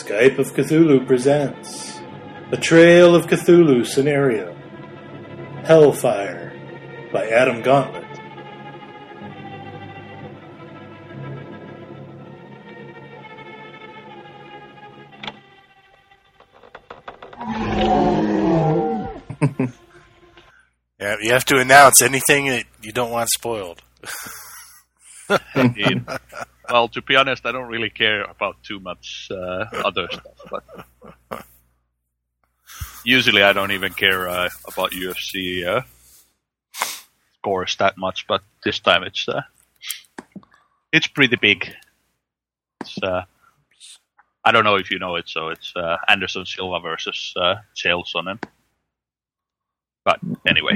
Skype of Cthulhu presents The Trail of Cthulhu Scenario, Hellfire by Adam Gauntlet. Yeah, you have to announce anything that you don't want spoiled. Indeed. Well, to be honest, I don't really care about too much other stuff. But usually, I don't even care about UFC scores that much. But this time, it's pretty big. It's I don't know if you know it. So it's Anderson Silva versus Chael Sonnen. But anyway,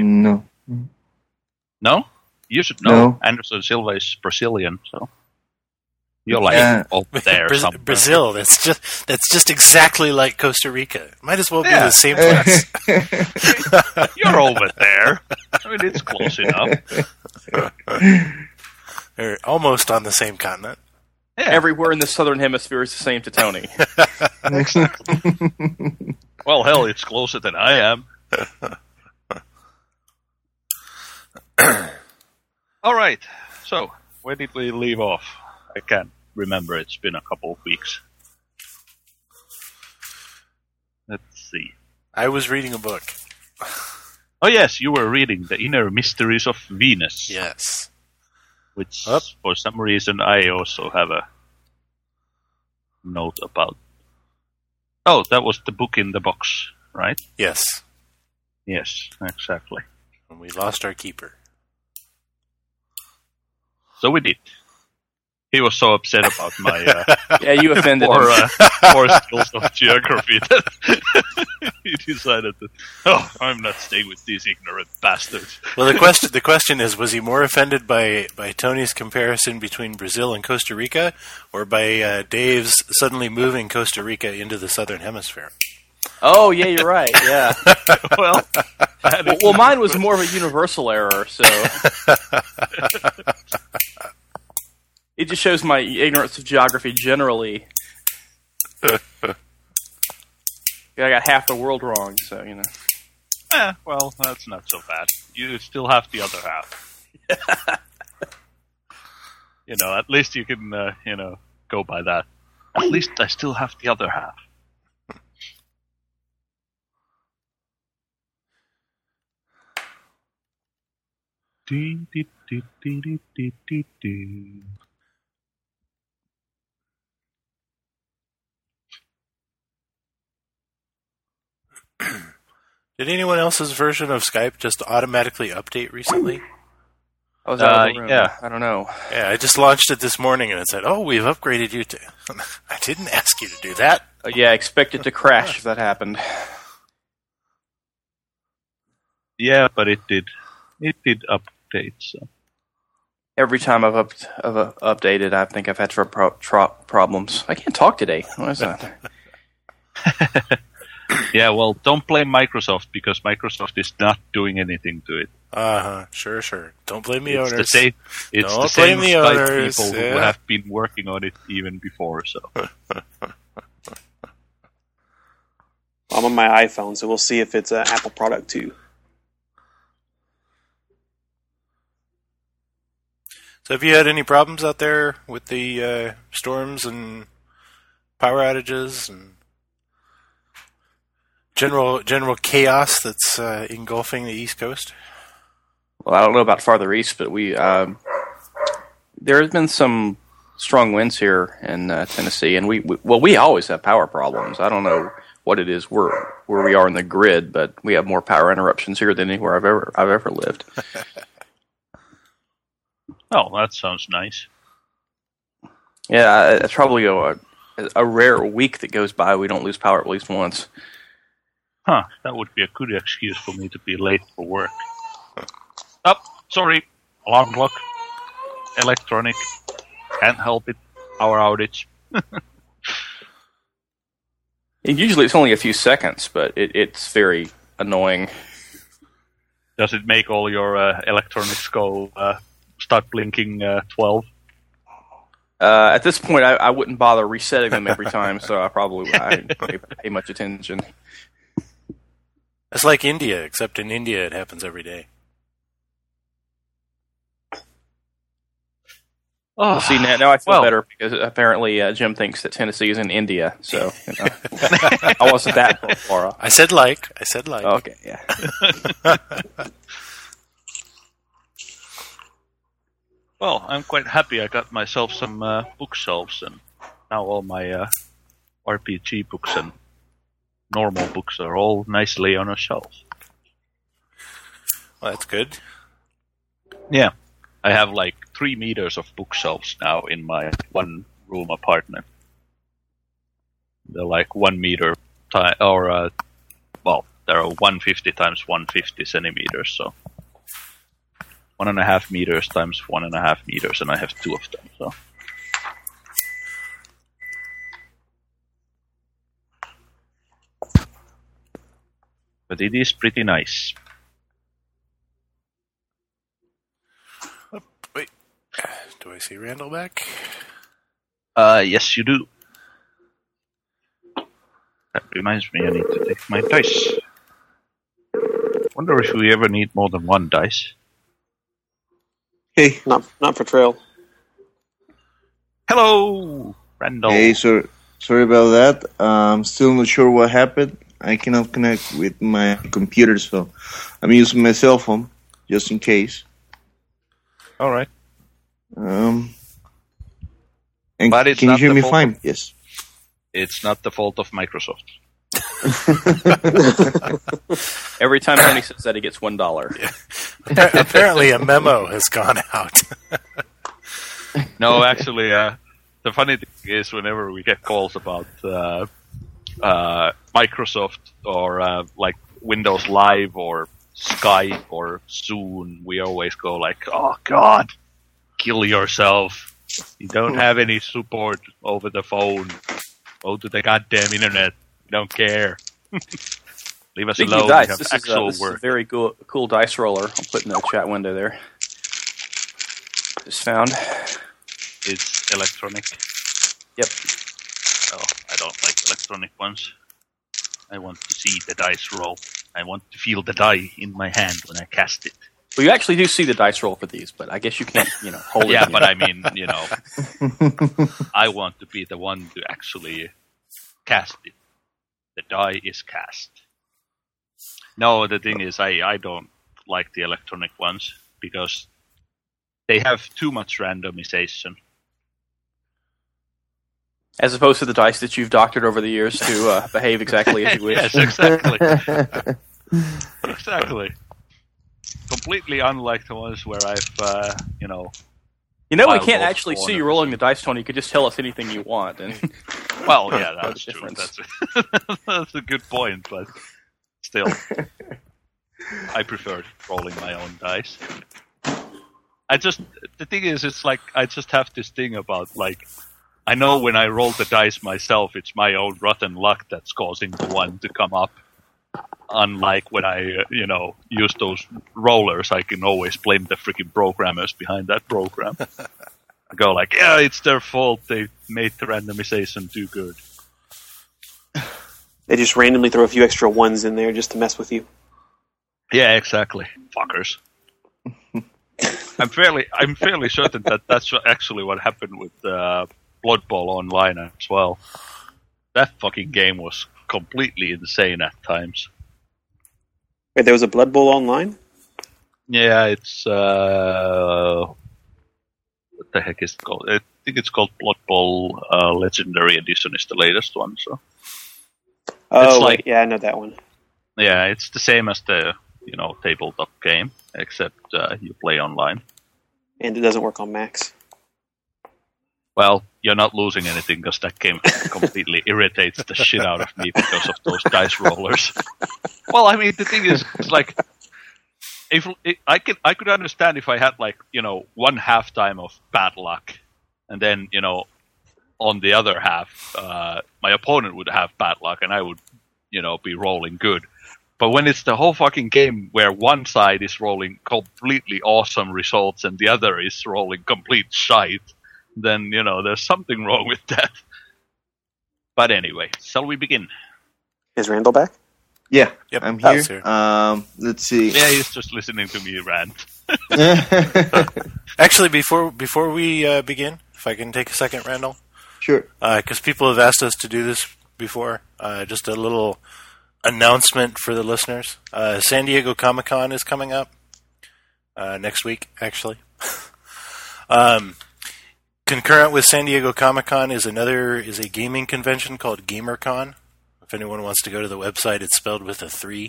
no, you should know. No. Anderson Silva is Brazilian, so. You're like there. Brazil. That's just exactly like Costa Rica. Might as well be the same place. You're over there. I mean, it's close enough. They're almost on the same continent. Yeah. Everywhere in the southern hemisphere is the same to Tony. Well, hell, it's closer than I am. All right. So, where did we leave off? I can't remember. It's been a couple of weeks. Let's see. I was reading a book. Oh, yes, you were reading The Inner Mysteries of Venus. Yes. Which, for some reason, I also have a note about. Oh, that was the book in the box, right? Yes. Yes, exactly. And we lost our keeper. So we did. He was so upset about my yeah, you offended him. Poor skills of geography that he decided that, I'm not staying with these ignorant bastards. Well, the question is, was he more offended by Tony's comparison between Brazil and Costa Rica, or by Dave's suddenly moving Costa Rica into the southern hemisphere? Oh, yeah, you're right, yeah. well, mine was more of a universal error, so... It just shows my ignorance of geography generally. I got half the world wrong, so, you know. Well, that's not so bad. You still have the other half. At least you can, go by that. At least I still have the other half. Did anyone else's version of Skype just automatically update recently? I was out of the room. Yeah. I don't know. Yeah, I just launched it this morning and it said, we've upgraded you to... I didn't ask you to do that. Yeah, I expect it to crash if that happened. Yeah, but it did. It did update, so... Every time I've updated, I think I've had problems. I can't talk today. What is that? Yeah, well, don't blame Microsoft, because Microsoft is not doing anything to it. Sure. Don't blame the owners. owners. It's the same Skype people who have been working on it even before, so... I'm on my iPhone, so we'll see if it's an Apple product, too. So have you had any problems out there with the storms and power outages and general chaos that's engulfing the East Coast? Well, I don't know about farther east, but there has been some strong winds here in Tennessee, and we always have power problems. I don't know what it is where we are in the grid, but we have more power interruptions here than anywhere I've ever lived. Oh, that sounds nice. Yeah, it's probably a rare week that goes by we don't lose power at least once. Huh, that would be a good excuse for me to be late for work. Oh, sorry. Alarm clock. Electronic. Can't help it. Power outage. Usually it's only a few seconds, but it's very annoying. Does it make all your electronics go... start blinking 12? At this point, I wouldn't bother resetting them every time, so I wouldn't pay much attention. It's like India, except in India it happens every day. Oh, see, now I feel better because apparently Jim thinks that Tennessee is in India, so I wasn't that far off. I said like. Okay, yeah. Well, I'm quite happy I got myself some bookshelves, and now all my RPG books and normal books are all nicely on a shelf. Well, that's good. Yeah. I have like 3 meters of bookshelves now in my one-room apartment. They're like 1 meter, they're 150 times 150 centimeters, so 1.5 meters times 1.5 meters, and I have 2 of them. So, but it is pretty nice. Wait, do I see Randall back? Yes, you do. That reminds me, I need to take my dice. Wonder if we ever need more than 1 dice. Hey, not for Trail. Hello, Randall. Hey, sorry about that. I'm still not sure what happened. I cannot connect with my computer, so I'm using my cell phone just in case. All right. And But it's can you not hear the me fault fine? Yes. It's not the fault of Microsoft. Every time Tony says that, he gets $1. Yeah. Apparently a memo has gone out. No, actually, the funny thing is whenever we get calls about Microsoft or like Windows Live or Skype or Zoom, we always go like, oh God, kill yourself. You don't have any support over the phone. Go to the goddamn internet. We don't care. Leave us Speaking alone. of dice, We have this actual is a work. very cool dice roller. I'll put in the chat window there. Just found. It's electronic. Yep. Oh, I don't like electronic ones. I want to see the dice roll. I want to feel the die in my hand when I cast it. Well, you actually do see the dice roll for these, but I guess you can't, hold it. Yeah, in but your- I mean, I want to be the one to actually cast it. The die is cast. No, the thing is, I don't like the electronic ones because they have too much randomization. As opposed to the dice that you've doctored over the years to behave exactly as you wish. Yes, exactly. Exactly. Completely unlike the ones where I've, we filed can't off actually see corners. you rolling the dice, Tony. You could just tell us anything you want. And Well, yeah, Know that's the true. difference. That's a good point, but still, I prefer rolling my own dice. The thing is, it's like, I just have this thing about, like, I know when I roll the dice myself, it's my own rotten luck that's causing the one to come up. Unlike when I, use those rollers, I can always blame the freaking programmers behind that program. I go like, yeah, it's their fault. They made the randomization too good. They just randomly throw a few extra ones in there just to mess with you. Yeah, exactly. Fuckers. I'm fairly certain that that's actually what happened with Blood Bowl Online as well. That fucking game was completely insane at times. Wait, there was a Blood Bowl online? Yeah, it's what the heck is it called? I think it's called Blood Bowl Legendary Edition is the latest one. So Oh, like- wait, yeah, I know that one. yeah, it's the same as the tabletop game, except you play online. And it doesn't work on Macs. Well, you're not losing anything because that game completely irritates the shit out of me because of those dice rollers. Well, I mean, the thing is, it's like, I could understand if I had one halftime of bad luck, and then on the other half, my opponent would have bad luck, and I would be rolling good. But when it's the whole fucking game where one side is rolling completely awesome results and the other is rolling complete shite, then there's something wrong with that. But anyway, shall we begin? Is Randall back? Yeah, Yep, I'm that's here. here. Let's see. Yeah, he's just listening to me rant. Actually, before we begin, if I can take a second, Randall, Sure. because people have asked us to do this before. Just a little announcement for the listeners. San Diego Comic-Con is coming up next week, actually. Concurrent with San Diego Comic-Con is a gaming convention called GamerCon. If anyone wants to go to the website, it's spelled with a 3,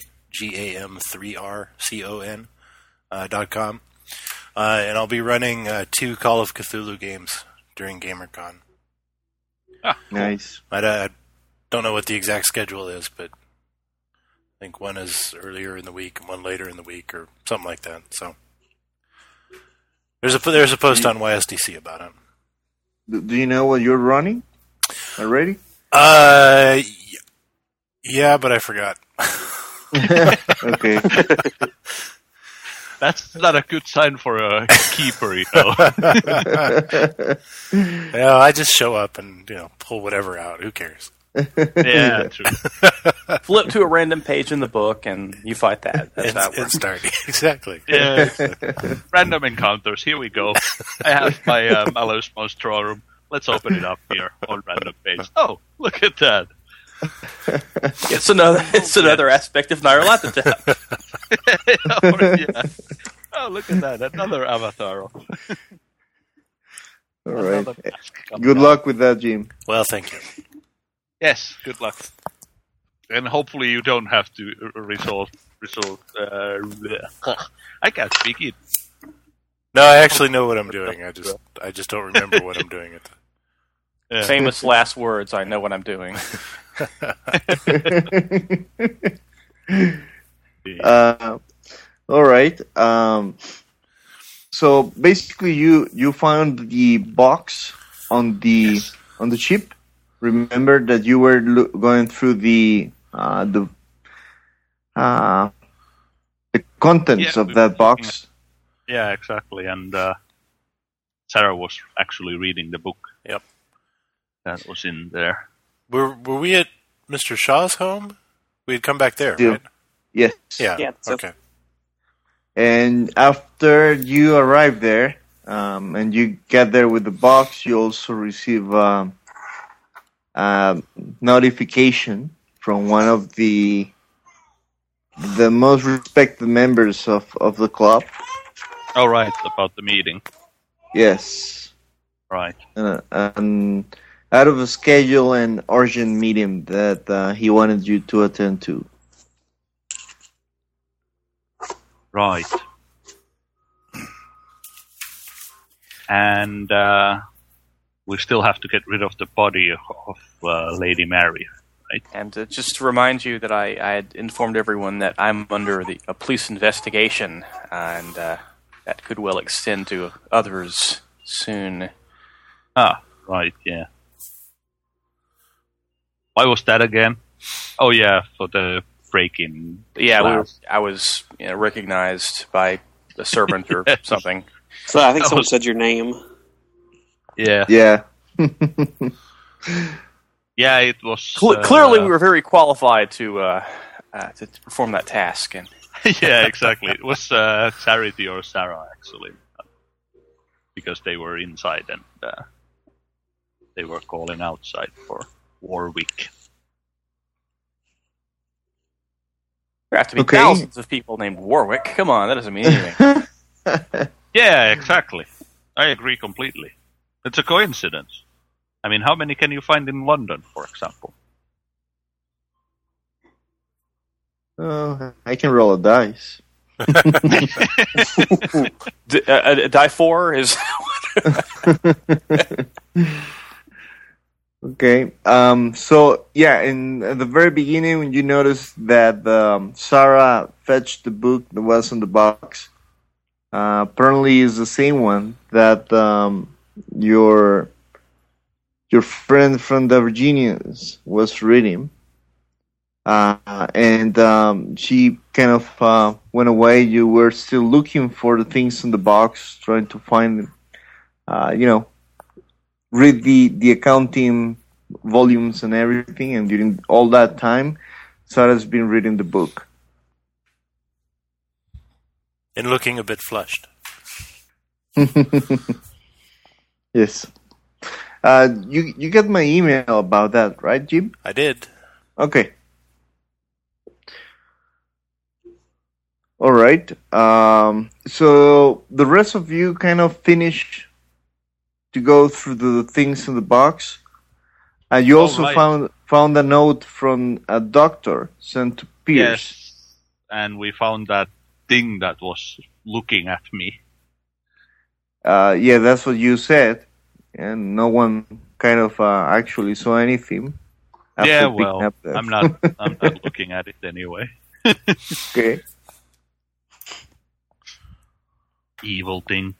GAM3RCON .com. And I'll be running 2 Call of Cthulhu games during GamerCon. Nice. I don't know what the exact schedule is, but I think one is earlier in the week and one later in the week or something like that. So there's a post on YSDC about it. Do you know what you're running already? Yeah, but I forgot. Okay. That's not a good sign for a keeper, Yeah, I just show up and pull whatever out. Who cares? Yeah, true. Flip to a random page in the book, and you fight that. That's how it It's works. starting. Exactly. Yeah, random encounters. Here we go. I have my Malus Monstrorum. Let's open it up here on random page. Oh, look at that. It's another aspect of Nyarlathotep. Yeah. Oh, look at that. Another avatar. All right. Another mask coming Good out. luck with that, Jim. Well, thank you. Yes, good luck. And hopefully you don't have to resolve. I can't speak it. No, I actually know what I'm doing. I just don't remember what I'm doing. Yeah. Famous last words. I know what I'm doing. All right. So basically, you found the box on the ship. Remember that you were going through the contents Yeah, of that box. Yeah, exactly. And Sarah was actually reading the book. Yep. That was in there. Were we at Mr. Shaw's home? We'd come back there, Yeah. right? Yes. Yeah. Yeah, so- Okay. And after you arrive there, and you get there with the box, you also receive notification from one of the most respected members of the club. Oh, right, about the meeting. Yes. Right. An out of a schedule and urgent meeting that he wanted you to attend to. Right. And we still have to get rid of the body of Lady Mary, right? And just to remind you that I had informed everyone that I'm under a police investigation, and that could well extend to others soon. Ah, right, yeah. Why was that again? Oh, yeah, for the break-in. Yeah, I was recognized by a servant or something. So I think someone said your name. Yeah. Yeah. Yeah, it was... Clearly, we were very qualified to perform that task. And yeah, exactly. It was Charity or Sarah, actually. Because they were inside and they were calling outside for Warwick. there have to be Okay. thousands of people named Warwick. Come on, that doesn't mean anything. Yeah, exactly. I agree completely. It's a coincidence. I mean, how many can you find in London, for example? I can roll a dice. Die 4 is... Okay. So yeah, in at the very beginning, when you noticed that Sarah fetched the book that was in the box, apparently is the same one that your friend from the Virginians was reading, and she kind of went away. You were still looking for the things in the box, trying to find, read the accounting volumes and everything, and during all that time, Sarah's been reading the book. And looking a bit flushed. Yes. You got my email about that, right, Jim? I did. Okay. All right. So the rest of you kind of finished to go through the things in the box. You also right. found a note from a doctor sent to Pierce. Yes, and we found that thing that was looking at me. Yeah, that's what you said, and no one kind of actually saw anything. after Yeah, picking well, up that. I'm not looking at it anyway. Okay. Evil thing.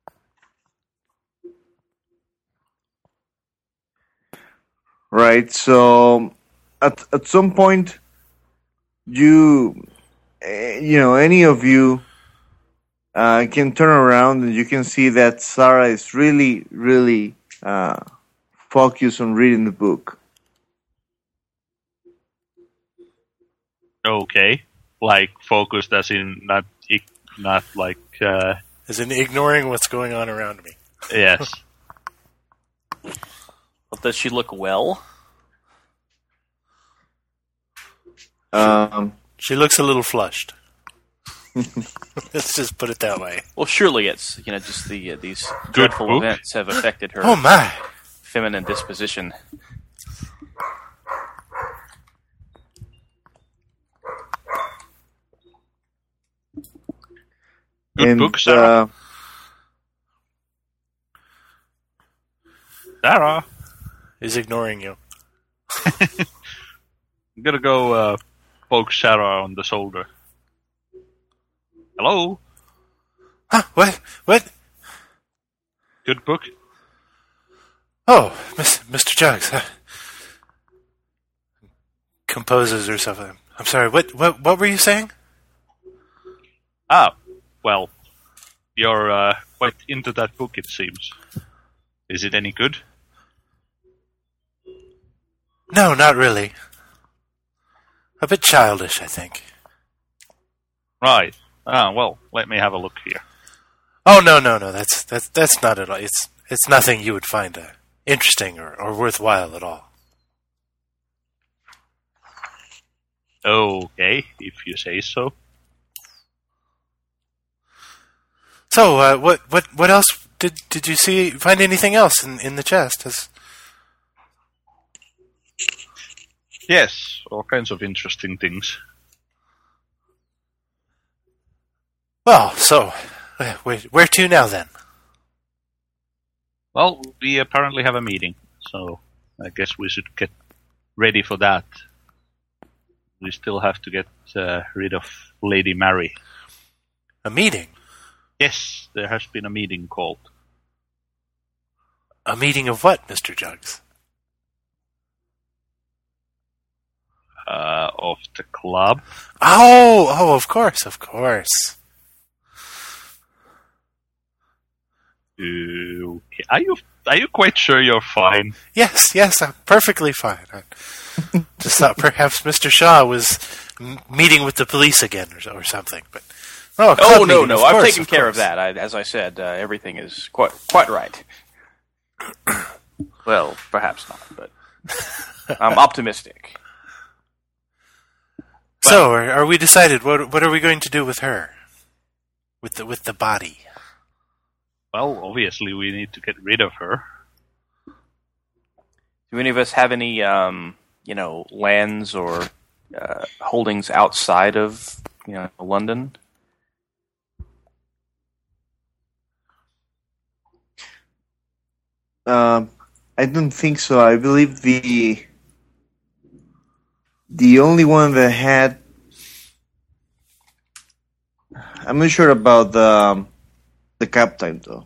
Right. So at some point, any of you can turn around and you can see that Sarah is really, really focused on reading the book. Okay, like focused as in not like As in ignoring what's going on around me. yes. Well, does she look well? She looks a little flushed. Let's just put it that way. Well, surely it's just these dreadful book. events have affected her Oh my! feminine disposition. Good book, Sarah. Sarah, He's ignoring you. I'm gonna go poke Sarah on the shoulder. Hello, Huh? What? What? good book. Oh, Mr. Jugs. Composes herself. I'm sorry. What were you saying? Ah, well, you're quite into that book, it seems. Is it any good? No, not really. A bit childish, I think. Right. Ah, well, let me have a look here. Oh no. That's not at all. It's nothing you would find interesting or worthwhile at all. Okay, if you say so. So, what else did you see? Find anything else in the chest? Yes, all kinds of interesting things. Well, so where to now then? Well, we apparently have a meeting, so I guess we should get ready for that. We still have to get rid of Lady Mary. A meeting? Yes, there has been a meeting called. A meeting of what, Mr. Jugs? Of the club. Oh, of course. Okay. Are you quite sure you're fine? Yes, I'm perfectly fine. I just thought perhaps Mr. Shaw was meeting with the police again or something. But No. meeting, of I've course, taken of care of course. that. As I said, everything is quite right. Well, perhaps not, but I'm optimistic. So, are we decided? What are we going to do with her? With the body? Well, obviously we need to get rid of her. Do any of us have any, lands or holdings outside of, London? I don't think so. I believe the only one that had. I'm not sure about the captain though.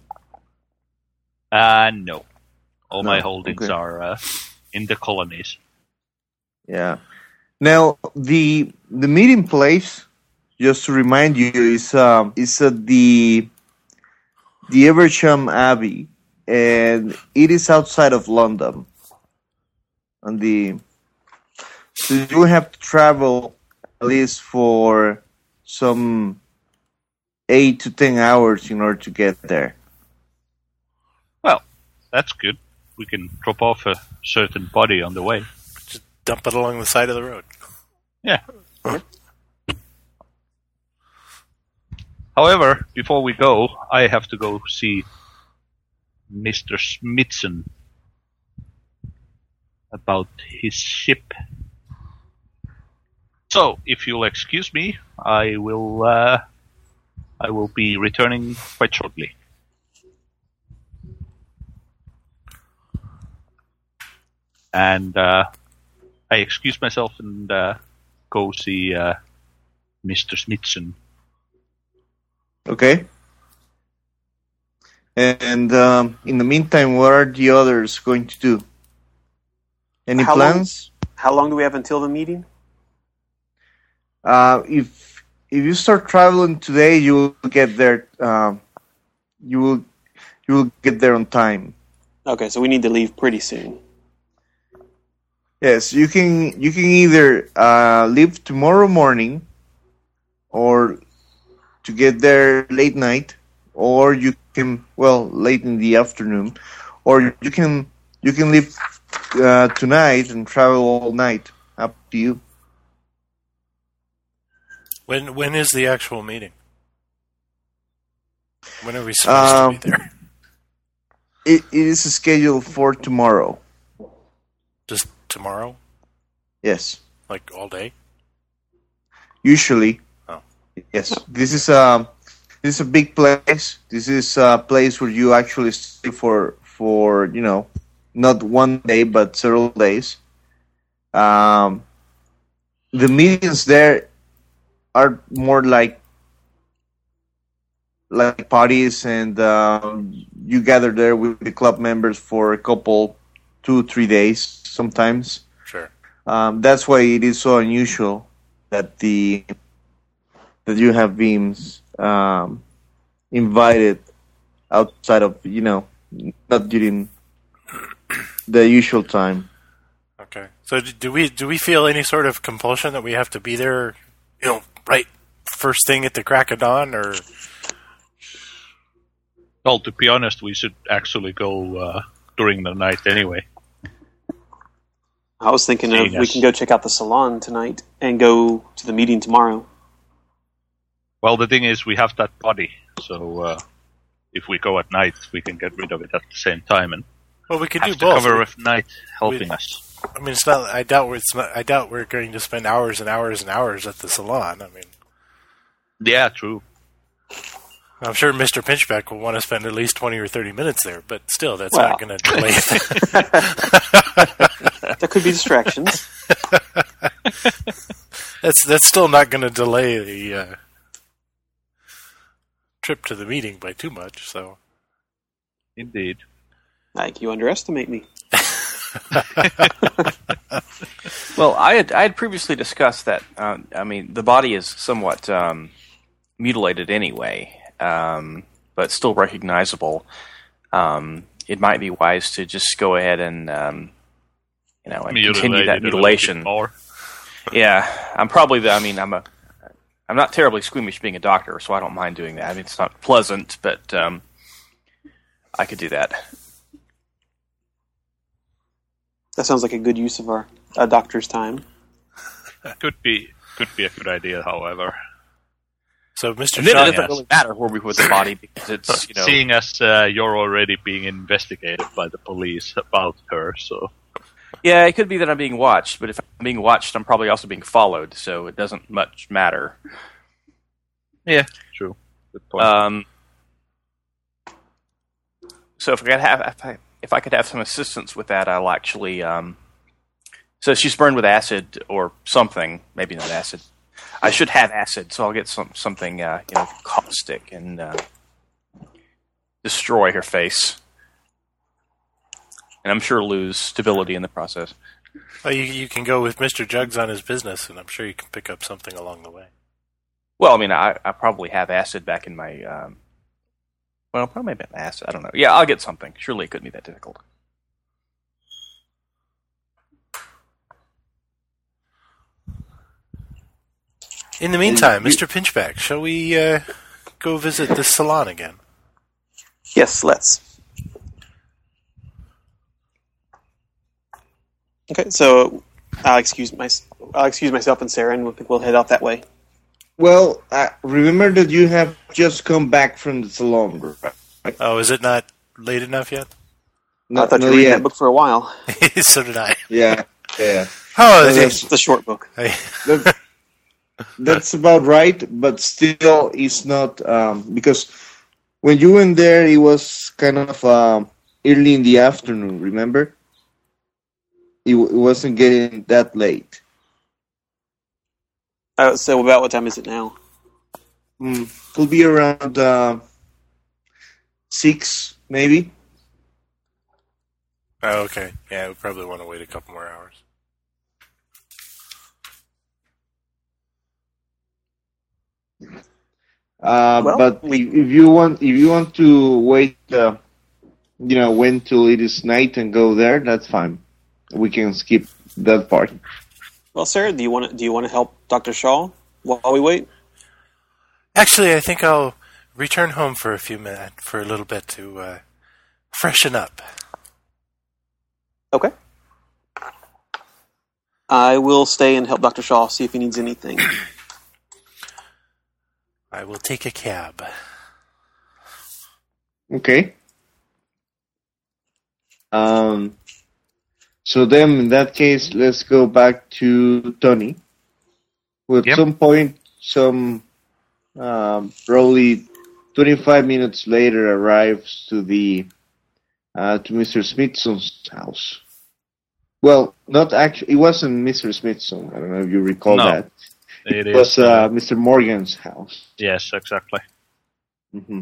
No. All my No, holdings okay. are in the colonies. Yeah. Now the meeting place, just to remind you, is at the Eversham Abbey and it is outside of London. So you have to travel at least for some 8 to 10 hours in order to get there. Well, that's good. We can drop off a certain body on the way. Just dump it along the side of the road. Yeah. However, before we go, I have to go see Mr. Smithson about his ship. So, if you'll excuse me, I will be returning quite shortly. And I excuse myself and go see Mr. Smithson. Okay. And in the meantime, what are the others going to do? Any plans? How long do we have until the meeting? If you start traveling today, you will get there. You will get there on time. Okay, so we need to leave pretty soon. Yes, you can either leave tomorrow morning, or to get there late night, or you can late in the afternoon, or you can leave tonight and travel all night. Up to you. When is the actual meeting? When are we supposed to be there? It is scheduled for tomorrow. Just tomorrow? Yes. Like all day? Usually. Oh. Yes. This is a big place. This is a place where you actually stay for not one day but several days. The meetings there are more like parties, and you gather there with the club members for a couple, 2-3 days sometimes. Sure. That's why it is so unusual that you have been invited outside of not during the usual time. Okay. So do we feel any sort of compulsion that we have to be there, right first thing at the crack of dawn, or? Well, to be honest, we should actually go during the night anyway. I was thinking we can go check out the salon tonight and go to the meeting tomorrow. Well, the thing is, we have that body, so if we go at night, we can get rid of it at the same time, and we could have do the both. cover of night helping us. I mean, it's not. I doubt we're going to spend hours and hours and hours at the salon. I mean, yeah, true. I'm sure Mr. Pinchback will want to spend at least 20 or 30 minutes there, but still, that's not going to delay it. There could be distractions. That's still not going to delay the trip to the meeting by too much. So, indeed, like you underestimate me. Well, I had previously discussed that. The body is somewhat mutilated anyway, but still recognizable. It might be wise to just go ahead and and continue that mutilation. Yeah, I'm probably I'm not terribly squeamish being a doctor, so I don't mind doing that. I mean, it's not pleasant, but I could do that. That sounds like a good use of our doctor's time. Could be a good idea, however. So, Mr. And then it doesn't really matter where we put the body because it's seeing as you're already being investigated by the police about her, so yeah, it could be that I'm being watched. But if I'm being watched, I'm probably also being followed, so it doesn't much matter. Yeah, true. Good point. So if I could have some assistance with that, I'll actually. So she's burned with acid or something, maybe not acid. I should have acid, so I'll get something caustic and destroy her face, and I'm sure lose stability in the process. Well, you can go with Mr. Jugs on his business, and I'm sure you can pick up something along the way. Well, I mean, I probably have acid back in my Well, probably an acid. I don't know. Yeah, I'll get something. Surely it couldn't be that difficult. In the meantime, Mr. Pinchback, shall we go visit the salon again? Yes, let's. Okay, so I'll excuse myself and Sarah, and we'll head out that way. Well, remember that you have just come back from the salon, right? Oh, is it not late enough yet? I thought you were reading that book for a while. So did I. Yeah. Oh, it's a short book. That's about right, but still, it's not because when you went there, it was kind of early in the afternoon. Remember, it wasn't getting that late. So about what time is it now? It'll be around 6, maybe. Oh, okay. Yeah, we probably want to wait a couple more hours. But if you want to wait, wait till it is night and go there, that's fine. We can skip that part. Well, Sarah, do you want to help Dr. Shaw while we wait? Actually, I think I'll return home for a little bit to freshen up. Okay. I will stay and help Dr. Shaw see if he needs anything. I will take a cab. Okay. So then, in that case, let's go back to Tony. Who at some point, probably 25 minutes later, arrives to to Mr. Smithson's house. Well, not actually. It wasn't Mr. Smithson. I don't know if you recall that. It was Mr. Morgan's house. Yes, exactly. Mm-hmm.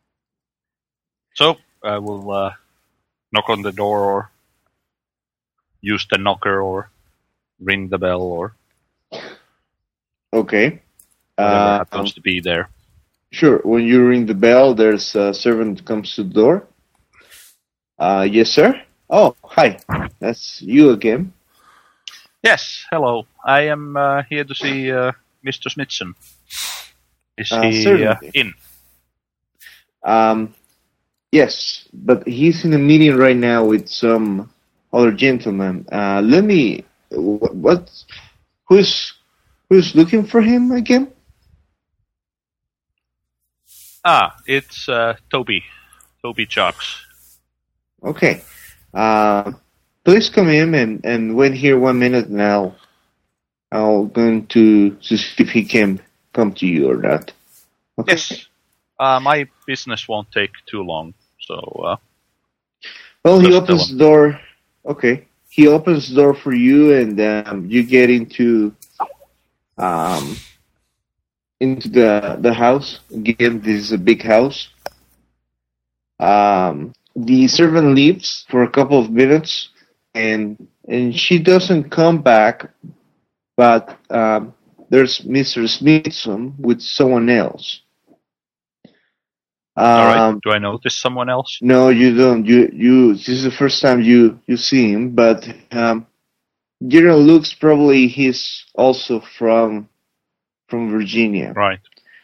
So I will knock on the door, or use the knocker, or ring the bell, or okay. Whatever happens to be there. Sure. When you ring the bell, there's a servant who comes to the door. Yes, sir. Oh, hi. That's you again. Yes, hello. I am here to see Mr. Smithson. Is he in? Yes, but he's in a meeting right now with some other gentleman. Who's looking for him again? It's Toby Chalks. Okay. Please come in and wait here 1 minute, and I'll going to see if he can come to you or not. Okay. Yes. My business won't take too long, so... well, he opens the door. Okay. He opens the door for you, and you get into the house. Again, this is a big house. The servant leaves for a couple of minutes, and she doesn't come back, but there's Mr. Smithson with someone else. All right. Do I notice someone else? No, you don't. You. This is the first time you see him, but general looks probably he's also from Virginia. Right.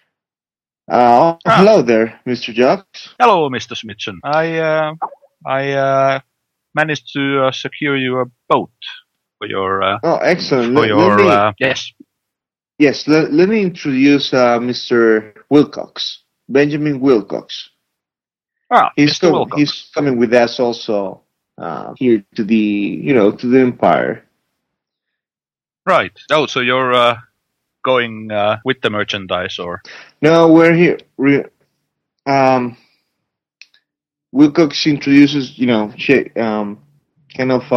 Hello there, Mr. Jocks. Hello, Mr. Smithson. I managed to secure you a boat for your. Excellent. Yes. Yes. Let me introduce Mr. Wilcox, Benjamin Wilcox. He's coming with us also here to the Empire. Right. Oh, so you're going with the merchandise, or? No, we're here. Wilcox introduces, kind of.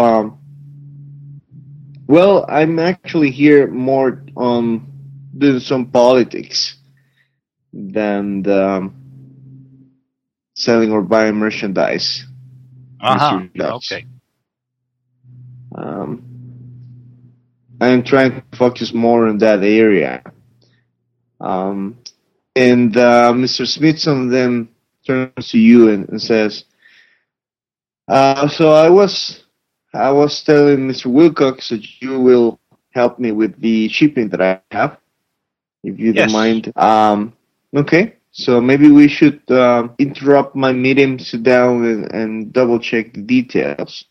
Well, I'm actually here more on doing some politics than selling or buying merchandise. Okay. I'm trying to focus more on that area. And Mr. Smithson then turns to you and says, "So I was telling Mr. Wilcox that you will help me with the shipping that I have, if you don't mind." Okay. So maybe we should interrupt my meeting, sit down, and double check the details.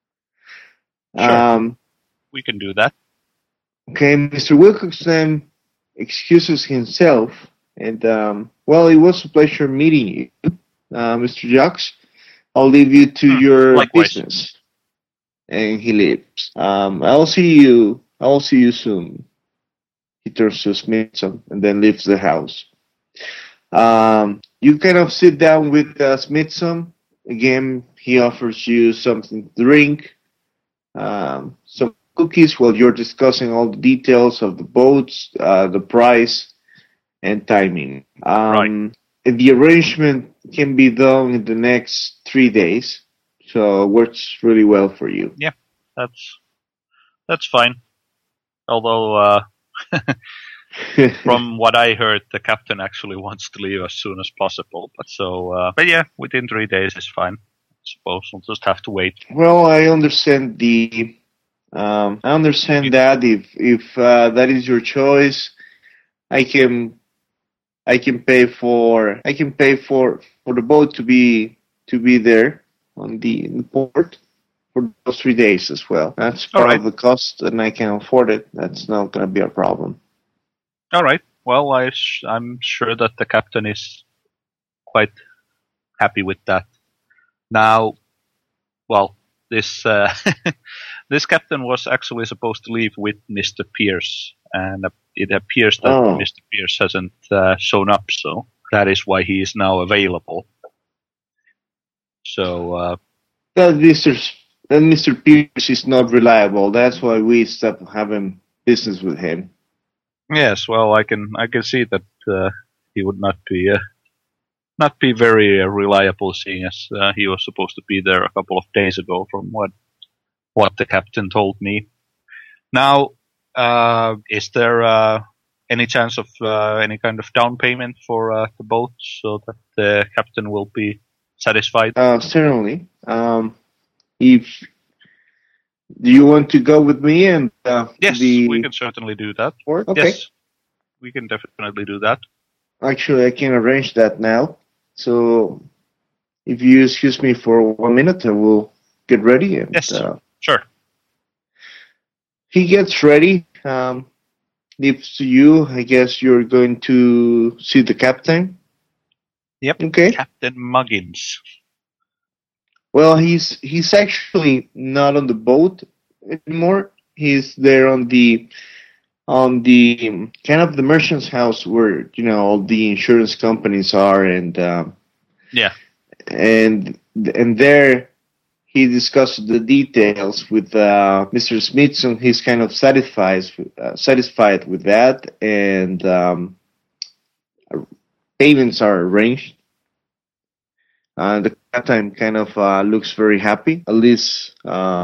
Sure. We can do that. Okay, Mr. Wilcox then excuses himself, and well, it was a pleasure meeting you, Mr. Jocks. I'll leave you to your business. And he leaves. I'll see you soon. He turns to Smithson and then leaves the house. You kind of sit down with Smithson. Again, he offers you something to drink, some cookies while you're discussing all the details of the boats, the price, and timing. And the arrangement can be done in the next 3 days, so it works really well for you. Yeah, that's fine. Although, from what I heard, the captain actually wants to leave as soon as possible. But yeah, within 3 days is fine. I suppose we'll just have to wait. Well, I understand that if that is your choice, I can pay for the boat to be there in the port for those 3 days as well. That's part of the cost, and I can afford it. That's not going to be a problem. All right. Well, I'm sure that the captain is quite happy with that. Now, well, this this captain was actually supposed to leave with Mr. Pierce, and it appears that Mr. Pierce hasn't shown up, so that is why he is now available. So, Mr. Pierce is not reliable. That's why we stopped having business with him. Yes, well, I can see that he would not be very reliable, seeing as he was supposed to be there a couple of days ago, from what the captain told me. Now, is there any chance of any kind of down payment for the boat so that the captain will be satisfied? Certainly. Do you want to go with me? And yes, we can certainly do that. Okay. Yes, we can definitely do that. Actually, I can arrange that now. So, if you excuse me for 1 minute, I will get ready. And, yes, sure. He gets ready. Leaves to you. I guess you're going to see the captain. Yep. Okay. Captain Muggins. Well, he's actually not on the boat anymore. He's there on the kind of the merchant's house where all the insurance companies are, and and there he discussed the details with Mr. Smithson. He's kind of satisfied with that, and payments are arranged. The captain kind of looks very happy, at least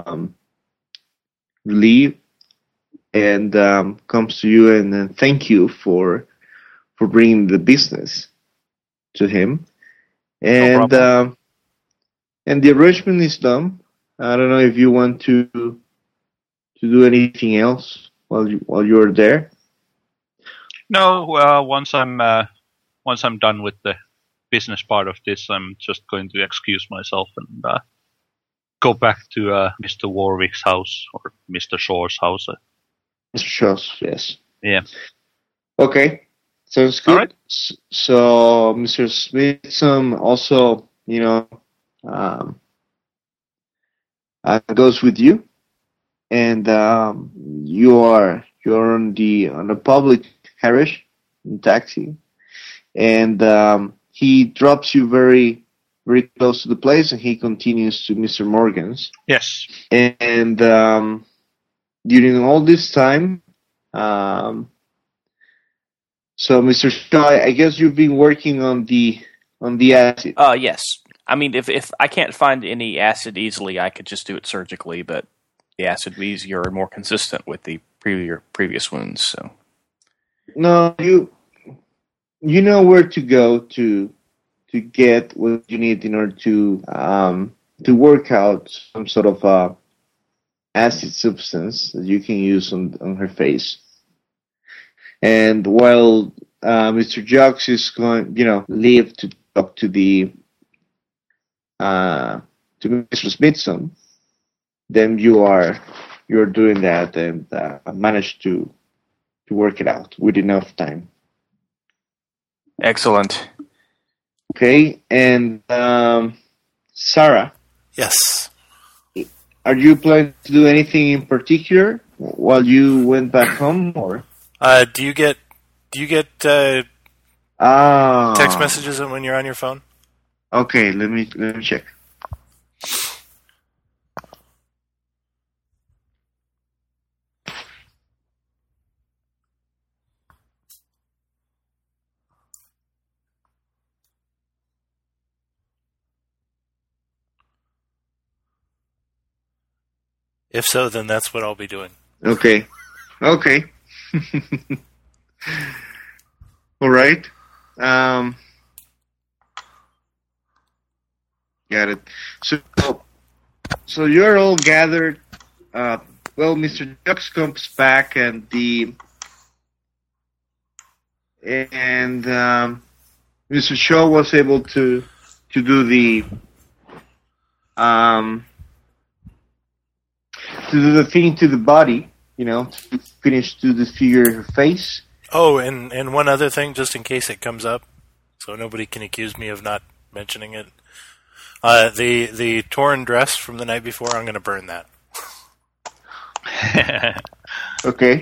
relieved, and comes to you and thank you for bringing the business to him. And and the arrangement is done. I don't know if you want to do anything else while you're there. No, once I'm done with the business part of this, I'm just going to excuse myself and go back to Mr. Warwick's house, or Mr. Shaw's house. Mr. Shaw's, yes. Yeah. Okay, sounds good. All right. So, Mr. Smithson also, goes with you, and you're on a public carriage, taxi, and he drops you very, very close to the place, and he continues to Mr. Morgan's. Yes. And during all this time, so Mr. Shaw, I guess you've been working on the acid. Yes. I mean, if I can't find any acid easily, I could just do it surgically, but the acid would be easier and more consistent with the previous wounds. So. No, you know where to go to to get what you need in order to work out some sort of acid substance that you can use on her face. And while Mr. Jux is going, leave to talk to the to Mr. Smithson, then you're doing that and manage to work it out with enough time. Excellent. Okay, and Sarah. Yes. Are you planning to do anything in particular while you went back home, or? Do you get text messages when you're on your phone? Okay, let me check. If so, then that's what I'll be doing. Okay. All right. Got it. So you're all gathered. Mr. Jux comes back, and Mr. Shaw was able to do the thing to the body, to finish to disfigure her face. Oh, and one other thing, just in case it comes up, so nobody can accuse me of not mentioning it. The torn dress from the night before, I'm going to burn that. Okay.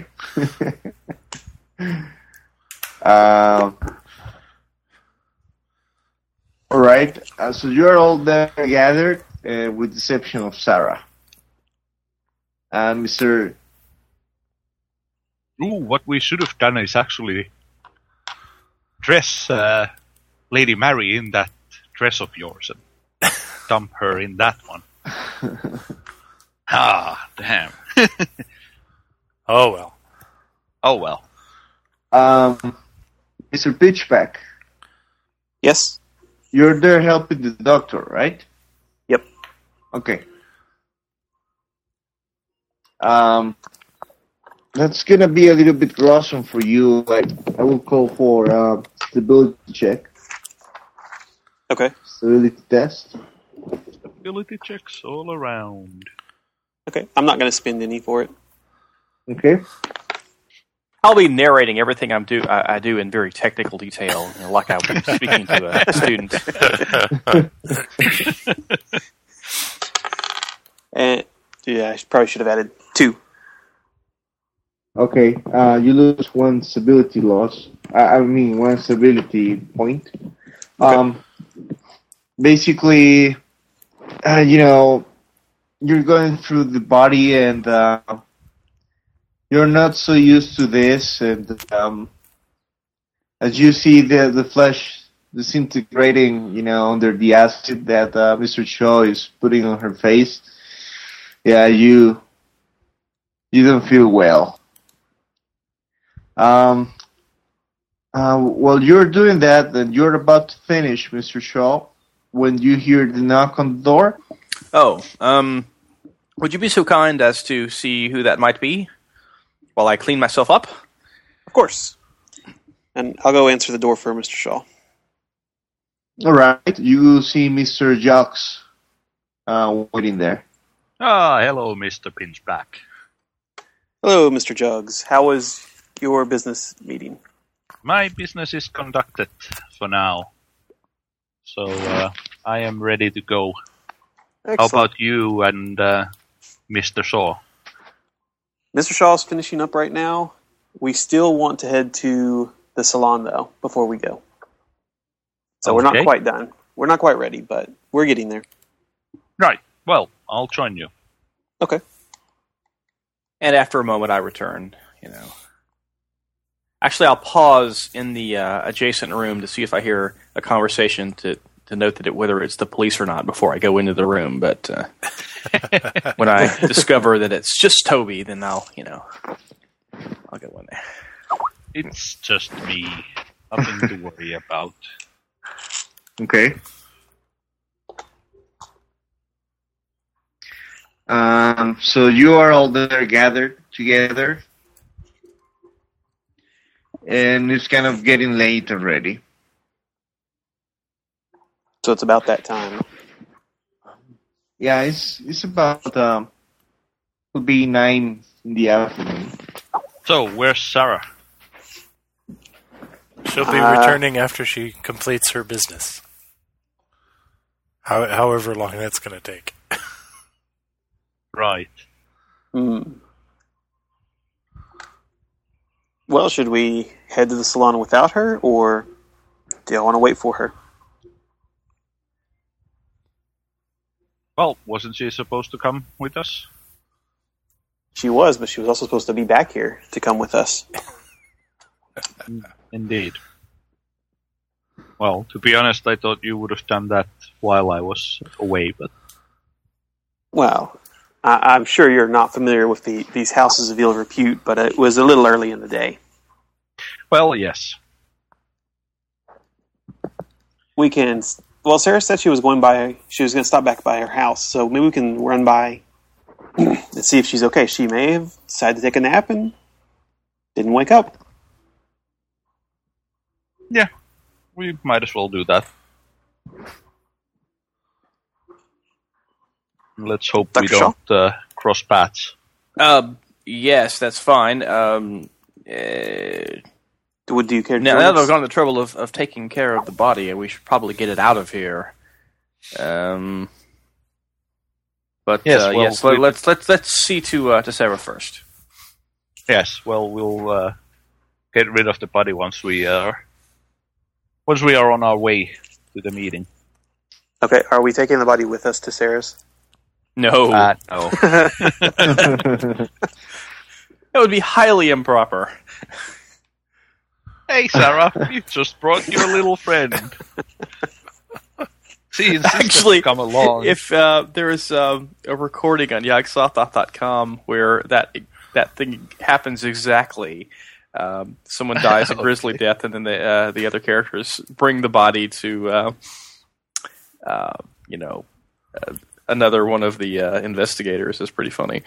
All right. So you're all there gathered, with the exception of Sarah. Mr. What we should have done is actually dress Lady Mary in that dress of yours and dump her in that one. Damn. Oh, well. Mr. Pitchback. Yes? You're there helping the doctor, right? Yep. Okay. That's gonna be a little bit gruesome for you. I will call for stability check. Okay. Stability test. Ability checks all around. Okay. I'm not going to spend any for it. Okay. I'll be narrating everything I do in very technical detail, like I would be speaking to a student. And yeah, I probably should have added 2. Okay. You lose one stability loss. One stability point. Okay. Basically, you're going through the body, and you're not so used to this, and as you see the flesh disintegrating, under the acid that Mr. Shaw is putting on her face, you don't feel well. While you're doing that, and you're about to finish, Mr. Shaw, when you hear the knock on the door. Oh, would you be so kind as to see who that might be while I clean myself up? Of course. And I'll go answer the door for Mr. Shaw. All right. You see Mr. Jux waiting there. Hello, Mr. Pinchback. Hello, Mr. Jugs. How was your business meeting? My business is conducted for now. So I am ready to go. Excellent. How about you and Mr. Shaw? Mr. Shaw's finishing up right now. We still want to head to the salon, though, before we go. So We're not quite done. We're not quite ready, but we're getting there. Right. Well, I'll join you. Okay. And after a moment, I return. Actually, I'll pause in the adjacent room to see if I hear a conversation to note that whether it's the police or not before I go into the room. But when I discover that it's just Toby, then I'll go in there. It's just me. Nothing to worry about. Okay. So you are all there gathered together, and it's kind of getting late already. So it's about that time. Yeah, it's about it'll be 9 in the afternoon. So, where's Sarah? She'll be returning after she completes her business. However long that's going to take. Right. Well, should we head to the salon without her, or do you want to wait for her? Well, wasn't she supposed to come with us? She was, but she was also supposed to be back here to come with us. Indeed. Well, to be honest, I thought you would have done that while I was away, but... Well, I'm sure you're not familiar with these houses of ill repute, but it was a little early in the day. Well, yes. We can... Well, Sarah said she was going to stop back by her house, so maybe we can run by and see if she's okay. She may have decided to take a nap and didn't wake up. Yeah, we might as well do that. Let's hope we Dr. don't cross paths. Yes, that's fine. Do you care to Now join that us? I've gone to the trouble of taking care of the body, we should probably get it out of here. But Yes, well, yes, let's see to Sarah first. Yes, well, we'll get rid of the body once we are on our way to the meeting. Okay, are we taking the body with us to Sarah's? No, No. that would be highly improper. Hey, Sarah, you just brought your little friend. She insisted Actually, to come along. if there is a recording on Yogg-Sothoth.com where that thing happens exactly, someone dies a grisly death, and then the other characters bring the body to, another one of the investigators. Is pretty funny.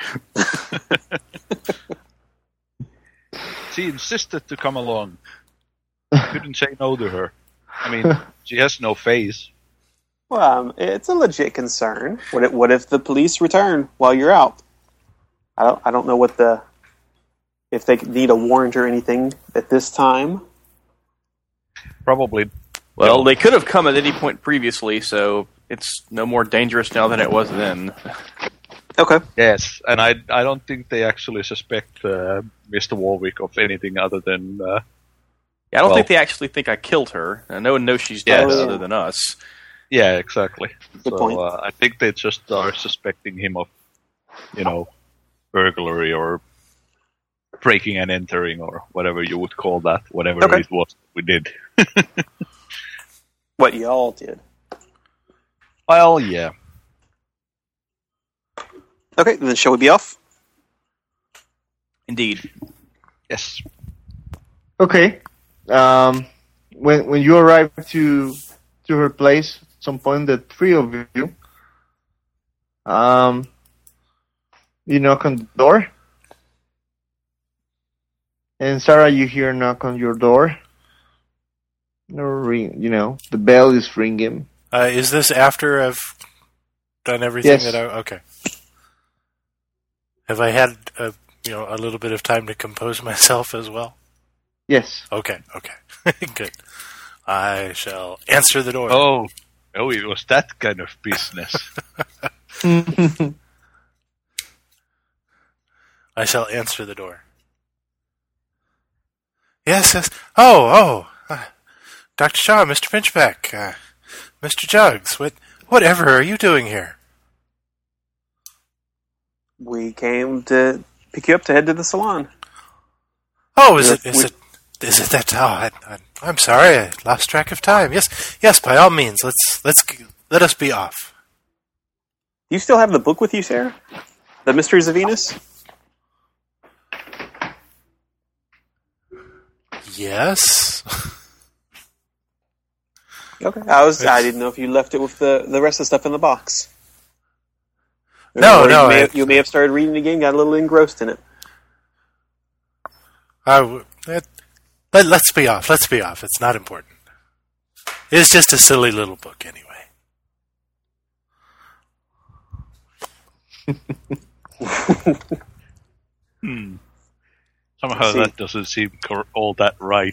She insisted to come along. Couldn't say no to her. I mean, she has no face. Well, it's a legit concern. What if the police return while you're out? I don't know if they need a warrant or anything at this time. Probably. Well, they could have come at any point previously, so it's no more dangerous now than it was then. Okay. Yes, and I don't think they actually suspect Mr. Warwick of anything other than... I don't think they actually think I killed her. No one knows she's dead Yes. other than us. Yeah, exactly. Good point. I think they just are suspecting him of, burglary or breaking and entering or whatever you would call that, whatever Okay. it was we did. What y'all did. Well, yeah. Okay, then shall we be off? Indeed. Yes. Okay. When you arrive to her place, at some point, the three of you, you knock on the door, and Sarah, you hear a knock on your door. No ring, the bell is ringing. Is this after I've done everything Yes. that I... Okay. Have I had a little bit of time to compose myself as well? Yes. Okay. Good. I shall answer the door. Oh, it was that kind of business. I shall answer the door. Yes. Oh. Dr. Shaw, Mr. Pinchback, Mr. Jugs, whatever are you doing here? We came to pick you up to head to the salon. Oh, is it that? Oh, I'm sorry, I lost track of time. Yes. By all means, let us be off. You still have the book with you, Sarah? The Mysteries of Venus? Yes. Okay. I didn't know if you left it with the rest of the stuff in the box. No, You may have started reading again, got a little engrossed in it. Let's be off. Let's be off. It's not important. It's just a silly little book anyway. Somehow that doesn't seem all that right.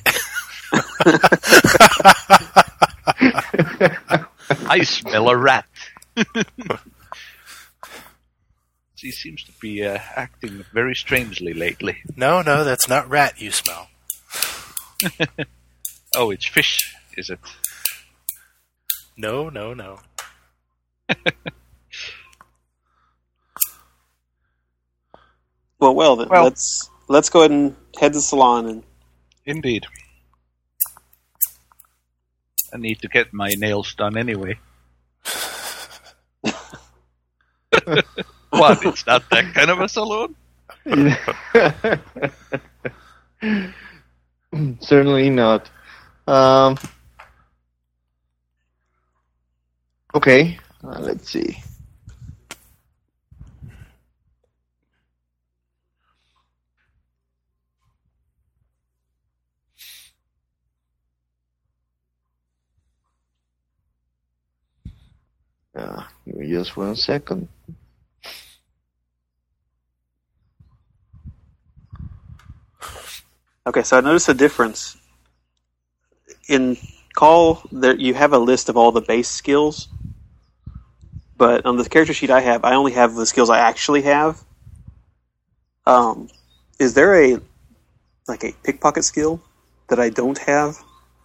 I smell a rat. He seems to be acting very strangely lately. No, that's not rat you smell. Oh, it's fish, is it? No. Well then, let's go ahead and head to the salon. And Indeed. I need to get my nails done anyway. What? It's not that kind of a salon? Certainly not. Okay, let's see. Give me just 1 second. okay, so I noticed a difference in Call. There, you have a list of all the base skills, but on the character sheet I only have the skills I actually have. Is there a pickpocket skill that I don't have?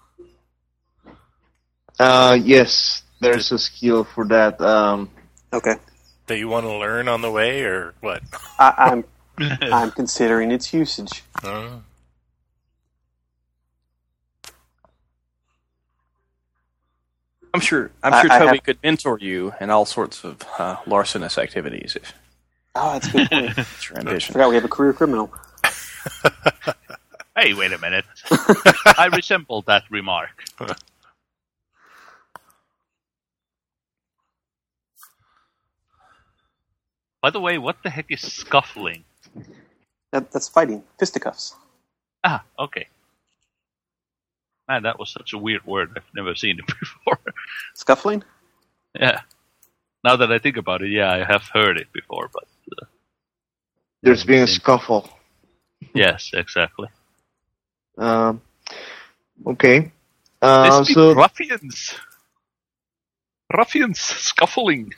Yes, there's a skill for that. Okay. That you want to learn on the way, or what? I'm considering its usage. I'm sure Toby could mentor you in all sorts of larcenous activities if Oh, that's a good point. it's your ambition. Forgot we have a career criminal. Hey, wait a minute. I resemble that remark. By the way, what the heck is scuffling? That's fighting. Fisticuffs. Ah, okay. Man, that was such a weird word. I've never seen it before. Scuffling? Yeah. Now that I think about it, yeah, I have heard it before, but... There's been a scuffle. Yes, exactly. Okay. They speak So ruffians. Ruffians scuffling.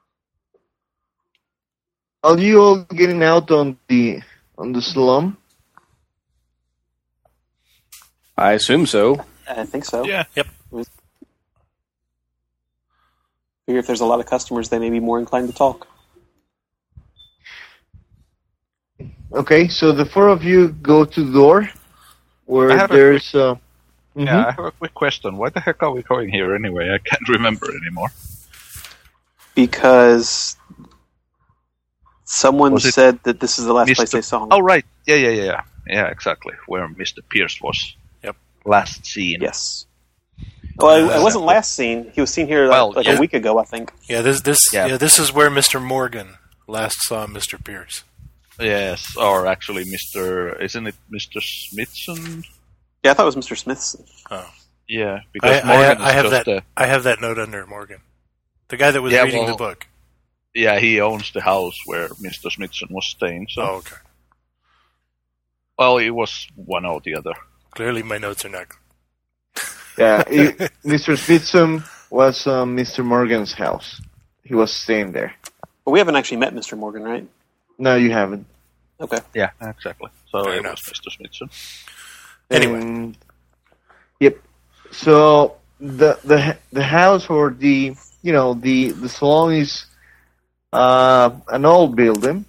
are you all getting out on the slum? I assume so. I think so. Yeah. Yep. Figure if there's a lot of customers, they may be more inclined to talk. Okay, so the four of you go to the door where there's Yeah, I have a quick question. Why the heck are we going here anyway? I can't remember anymore. Because someone said that this is the last place they saw him. Oh, right. Yeah, exactly. Where Mr. Pierce was. Yep. Last seen. Yes. Well, it wasn't last seen. He was seen here a week ago, I think. Yeah, this is where Mr. Morgan last saw Mr. Pierce. Yes, or actually isn't it Mr. Smithson? Yeah, I thought it was Mr. Smithson. Oh. Yeah, because Morgan I have that note under Morgan. The guy that was reading the book. Yeah, he owns the house where Mr. Smithson was staying. So. Oh, okay. Well, it was one or the other. Clearly my notes are not... Yeah, Mr. Smithson was Mr. Morgan's house. He was staying there. But we haven't actually met Mr. Morgan, right? No, you haven't. Okay. Yeah, exactly. So Fair it enough. was Mr. Smithson. Anyway. Yep. So the house or the salon is an old building.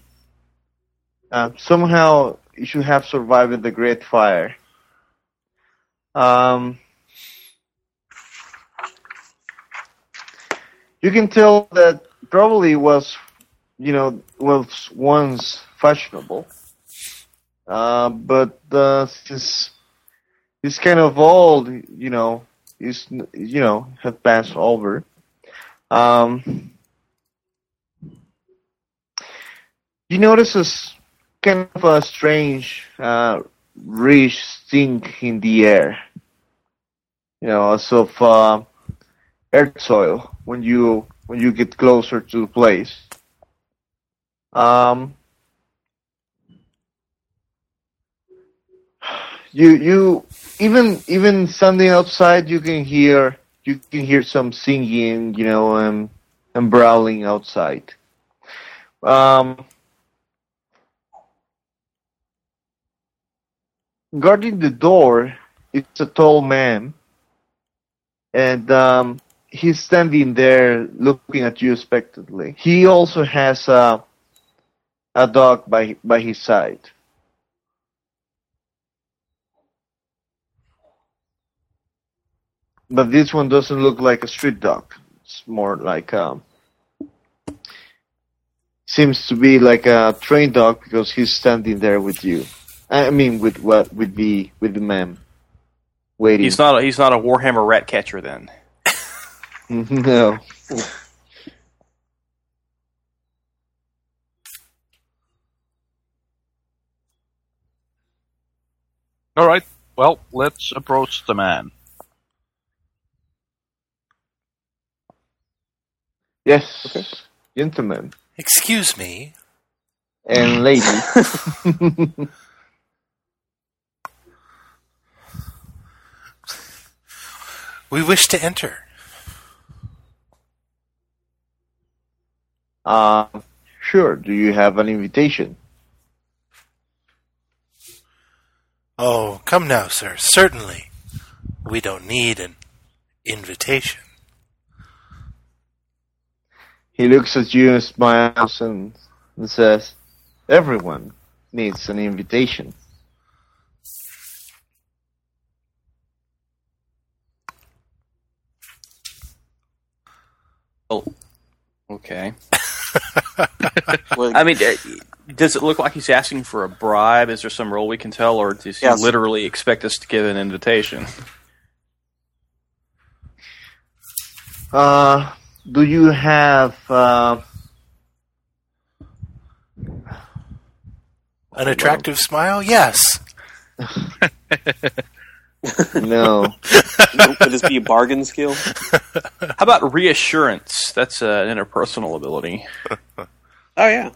Somehow it should have survived the Great Fire. You can tell that probably was once fashionable, but since it's kind of old, have passed over. You notice a kind of a strange, rich stink in the air. As of earth soil when you get closer to the place. You even standing outside, you can hear some singing, and brawling outside. Guarding the door is a tall man, and he's standing there looking at you expectantly. He also has a dog by his side. But this one doesn't look like a street dog. It's more like seems to be like a trained dog because he's standing there with you. I mean, with the man waiting. He's not a Warhammer rat catcher then. No. All right. Well, let's approach the man. Yes, Okay. Gentlemen Excuse me. and lady. We wish to enter. Sure. Do you have an invitation? Oh, come now, sir. Certainly. We don't need an invitation. He looks at you and smiles and says, "Everyone needs an invitation." Oh, okay. Well, I mean, does it look like he's asking for a bribe? Is there some role we can tell, or does he Yes. literally expect us to give an invitation? Do you have An attractive smile? Yes. no? would this be a bargain skill? How about reassurance? That's an interpersonal ability. Oh yeah.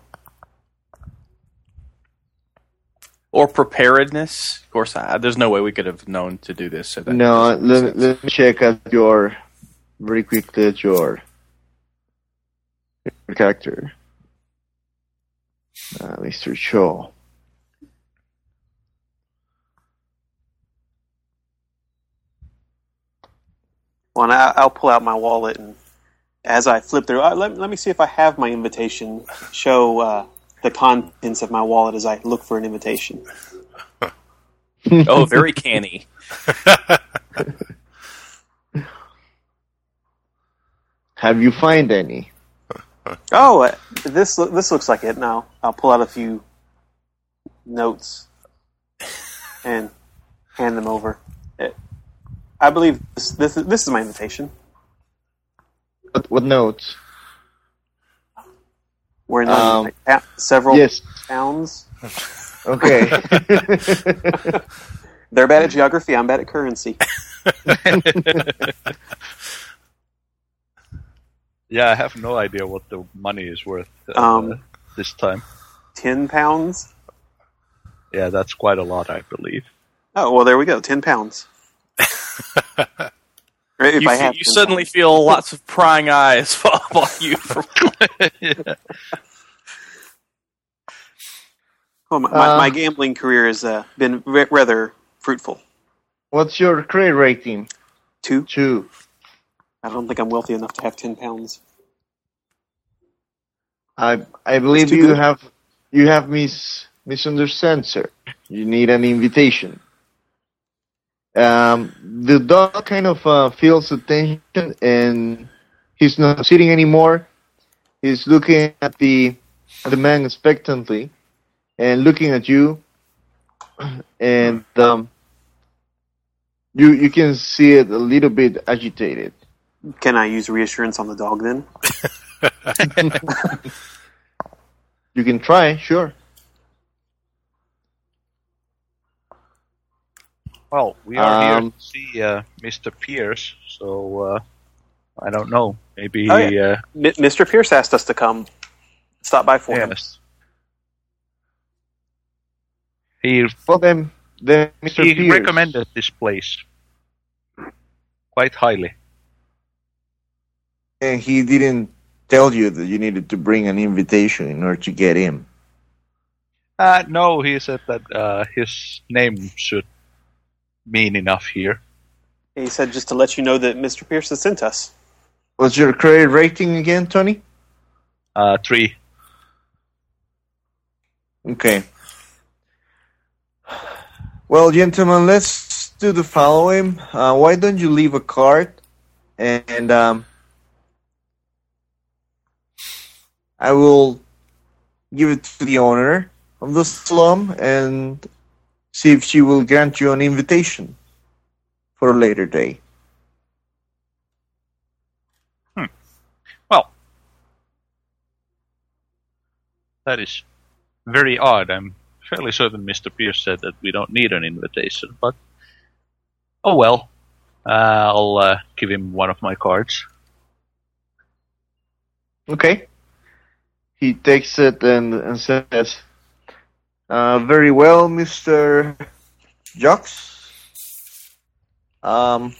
Or preparedness. Of course, there's no way we could have known to do this. So that No. doesn't make sense. Let me check at very quickly at your character, Mr. Shaw. Well, and I'll pull out my wallet, and as I flip through, let me see if I have my invitation. Show the contents of my wallet as I look for an invitation. Oh, very canny. Have you find any? Oh, this looks like it. Now I'll pull out a few notes and hand them over. I believe this is my invitation. What notes? We're in several Yes. towns. Okay. They're bad at geography. I'm bad at currency. Yeah, I have no idea what the money is worth this time. 10 pounds. Yeah, that's quite a lot, I believe. Oh well, there we go. 10 pounds. If I have You 10 suddenly pounds. feel lots of prying eyes fall on you. Oh, my gambling career has been rather fruitful. What's your credit rating? 2. 2. I don't think I'm wealthy enough to have 10 pounds. I believe It's too you good. have misunderstood, sir. You need an invitation. The dog kind of feels the tension, and he's not sitting anymore. He's looking at the man expectantly, and looking at you. And You can see it a little bit agitated. Can I use reassurance on the dog then? You can try, sure. Well, we are here to see Mr. Pierce, so I don't know. Maybe Mr. Pierce asked us to come stop by for him. yes. He Well, then Mr. he Pierce, recommended this place quite highly. and he didn't tell you that you needed to bring an invitation in order to get in. No, he said that his name should mean enough here. He said just to let you know that Mr. Pierce has sent us. What's your credit rating again, Tony? 3. Okay. Well, gentlemen, let's do the following. Why don't you leave a card, and I will give it to the owner of the slum and see if she will grant you an invitation for a later day. Well, that is very odd. I'm fairly certain Mr. Pierce said that we don't need an invitation, but oh well. I'll give him one of my cards. Okay. He takes it and says, very well, Mr. Jocks. I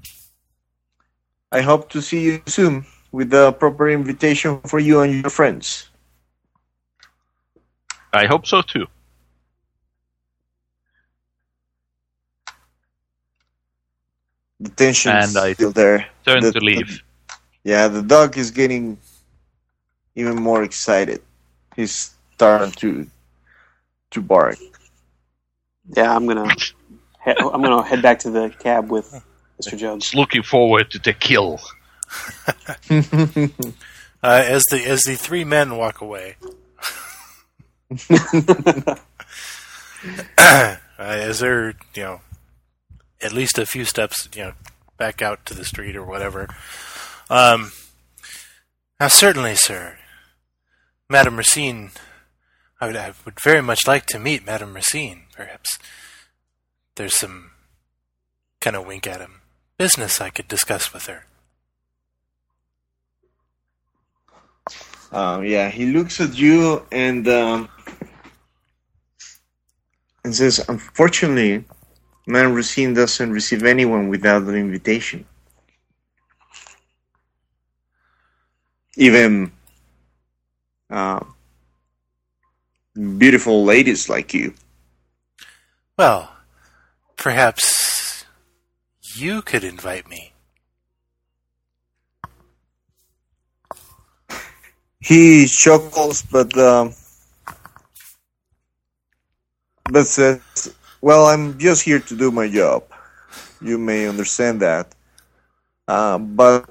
hope to see you soon with a proper invitation for you and your friends. I hope so too. The tension is And I still there. Turn to leave. The dog is getting even more excited. He's starting to bark. Yeah, I'm gonna head back to the cab with Mr. Jugs. Just looking forward to the kill. As the three men walk away, as they're at least a few steps back out to the street or whatever. Now, certainly, sir, Madame Racine. I would very much like to meet Madame Racine. Perhaps there's some kind of wink at him business I could discuss with her. He looks at you and says, unfortunately, Madame Racine doesn't receive anyone without an invitation. Even beautiful ladies like you. Well, perhaps you could invite me. He chuckles, but says, well, I'm just here to do my job. You may understand that. But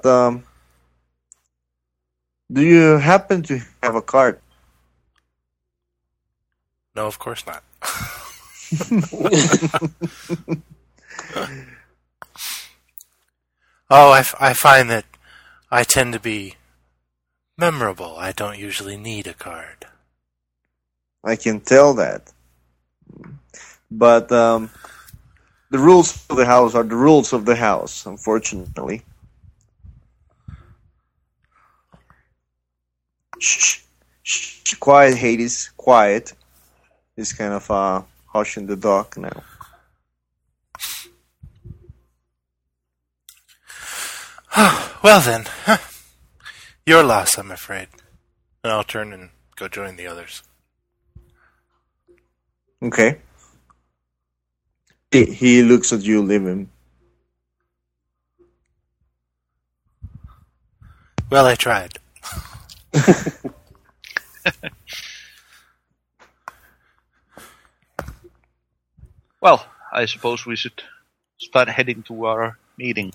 do you happen to have a card? No, of course not. I find that I tend to be memorable. I don't usually need a card. I can tell that. But the rules of the house are the rules of the house, unfortunately. Shh. Quiet, Hades. Quiet. He's kind of hushing the dog now. Well then, your loss, I'm afraid. And I'll turn and go join the others. Okay. He looks at you leaving. Well, I tried. Well, I suppose we should start heading to our meeting.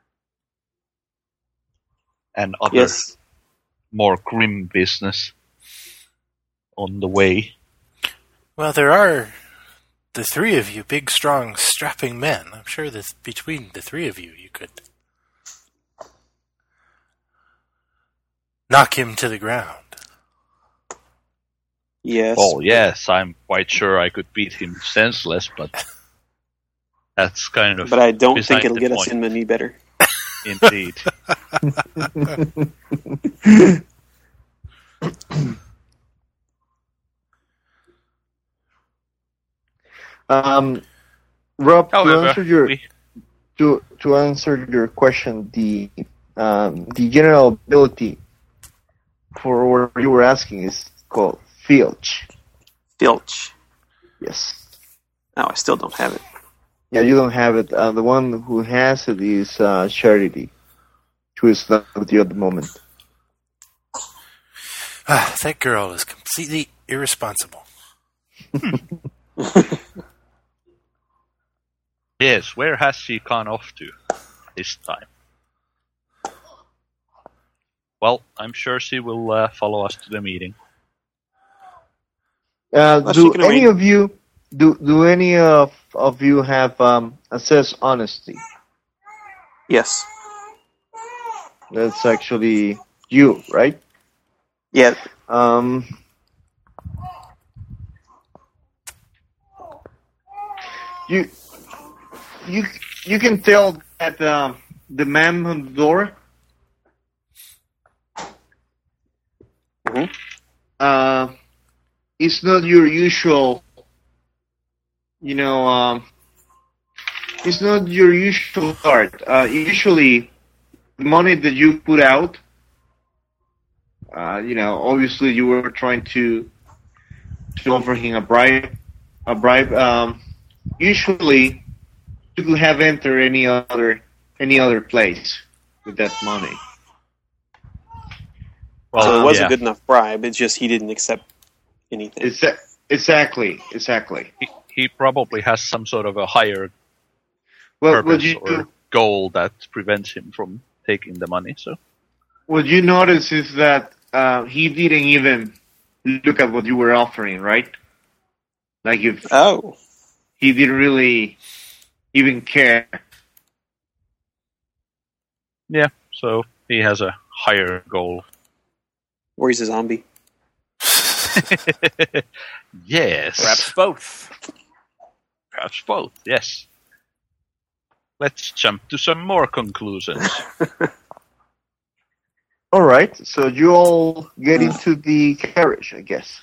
And other more grim business on the way. Well, there are the three of you, big, strong, strapping men, I'm sure that between the three of you, you could knock him to the ground. Yes. Oh, yes, I'm quite sure I could beat him senseless, but that's kind of... But I don't beside think it'll the get us point. in any better. Indeed. Rob, However, to answer your question, the general ability for what you were asking is called Filch. Filch. Yes. No, I still don't have it. Yeah, you don't have it. The one who has it is Charity, who is not with you at the moment. That girl is completely irresponsible. Yes, where has she gone off to this time? Well, I'm sure she will follow us to the meeting. Do any of you have assess honesty? Yes. That's actually you, right? Yeah. You can tell that the man on the door it's not your usual, it's not your usual card. Usually, the money that you put out, obviously you were trying to offer him a bribe. Usually, you could have entered any other place with that money. Well, so it was a good enough bribe. It's just he didn't accept anything. Exactly. He probably has some sort of a higher purpose or goal that prevents him from taking the money. So, what you notice is that he didn't even look at what you were offering, right? Like he didn't really even care. Yeah, so he has a higher goal. Or he's a zombie. Yes. Perhaps both. Perhaps both, yes. Let's jump to some more conclusions. All right, so you all get into the carriage, I guess.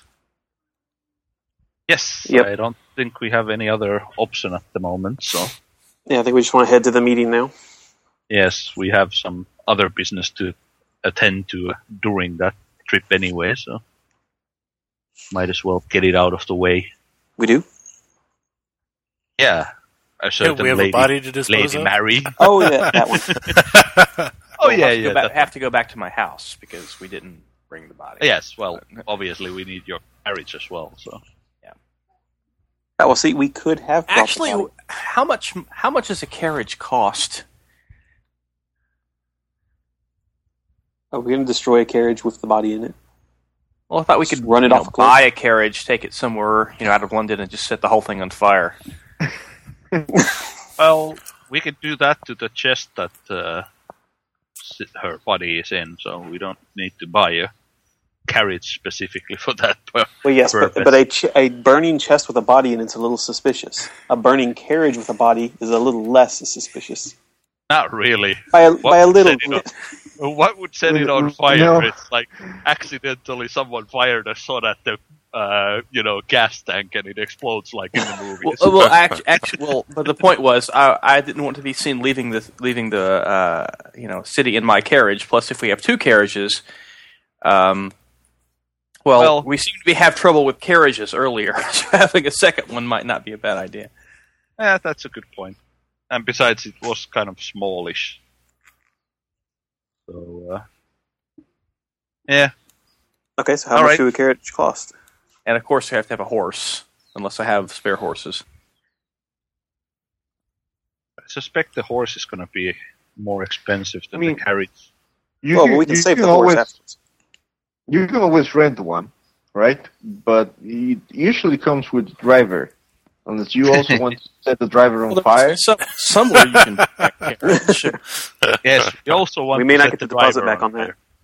Yes, yep. I don't think we have any other option at the moment, so... Yeah, I think we just want to head to the meeting now. Yes, we have some other business to attend to during that trip anyway, so... Might as well get it out of the way. We do? Yeah. A certain we have lady, a body to dispose Lady of? Mary. Oh, yeah, that one. Have to go back to my house because we didn't bring the body. Yes, well, obviously we need your carriage as well, so... Oh, well, see, we could have... Actually, how much does a carriage cost? Are we going to destroy a carriage with the body in it? Well, I thought we could run it off. Buy a carriage, take it somewhere, out of London, and just set the whole thing on fire. Well, we could do that to the chest that her body is in, so we don't need to buy a carriage specifically for that. Well, yes, but a burning chest with a body in it's a little suspicious. A burning carriage with a body is a little less suspicious. Not really. By a little. What would set it on fire? No. It's like accidentally someone fired a shot at the gas tank and it explodes like in the movies. But the point was, I didn't want to be seen leaving the city in my carriage. Plus, if we have two carriages, we seem to have trouble with carriages earlier. So having a second one might not be a bad idea. Yeah, that's a good point. And besides, it was kind of smallish. So, yeah. Okay, so how much do a carriage cost? And of course, I have to have a horse, unless I have spare horses. I suspect the horse is going to be more expensive than the carriage. We can save the horse afterwards. You can always rent one, right? But it usually comes with a driver. Unless you also want to set the driver on fire. Somewhere you can carriage. Yes, we also want. We may to not set get the driver deposit back on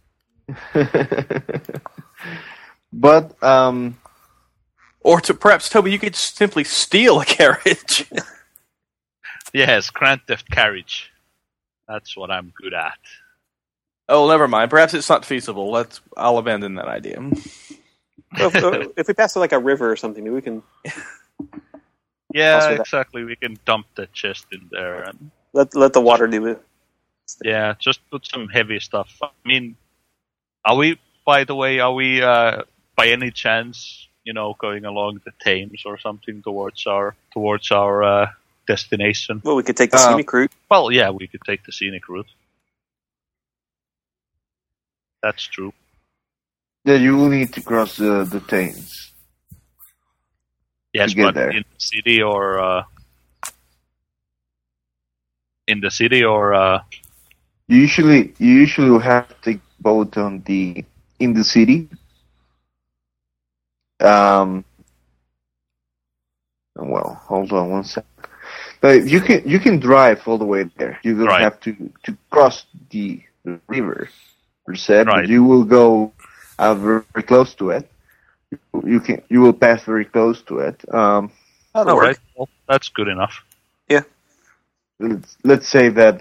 that. fire. But Or to perhaps, Toby, you could simply steal a carriage. Yes, Grand Theft Carriage. That's what I'm good at. Oh, never mind. Perhaps it's not feasible. I'll abandon that idea. Well, if we pass through like a river or something, maybe we can Yeah, Also that- exactly. We can dump the chest in there, and let the water do it. yeah, just put some heavy stuff. I mean, are we? By the way, are we by any chance, going along the Thames or something towards our destination? Well, we could take the scenic route. Well, yeah, we could take the scenic route. That's true. yeah, you will need to cross the Thames. Yes, To get but there. in the city or You usually will have to take boat in the city. Well, hold on one sec. But you can drive all the way there. You don't Right. have to cross the river per se, but Right. you will go very, very close to it. You will pass very close to it. That'll all work. right, well, that's good enough. Let's say that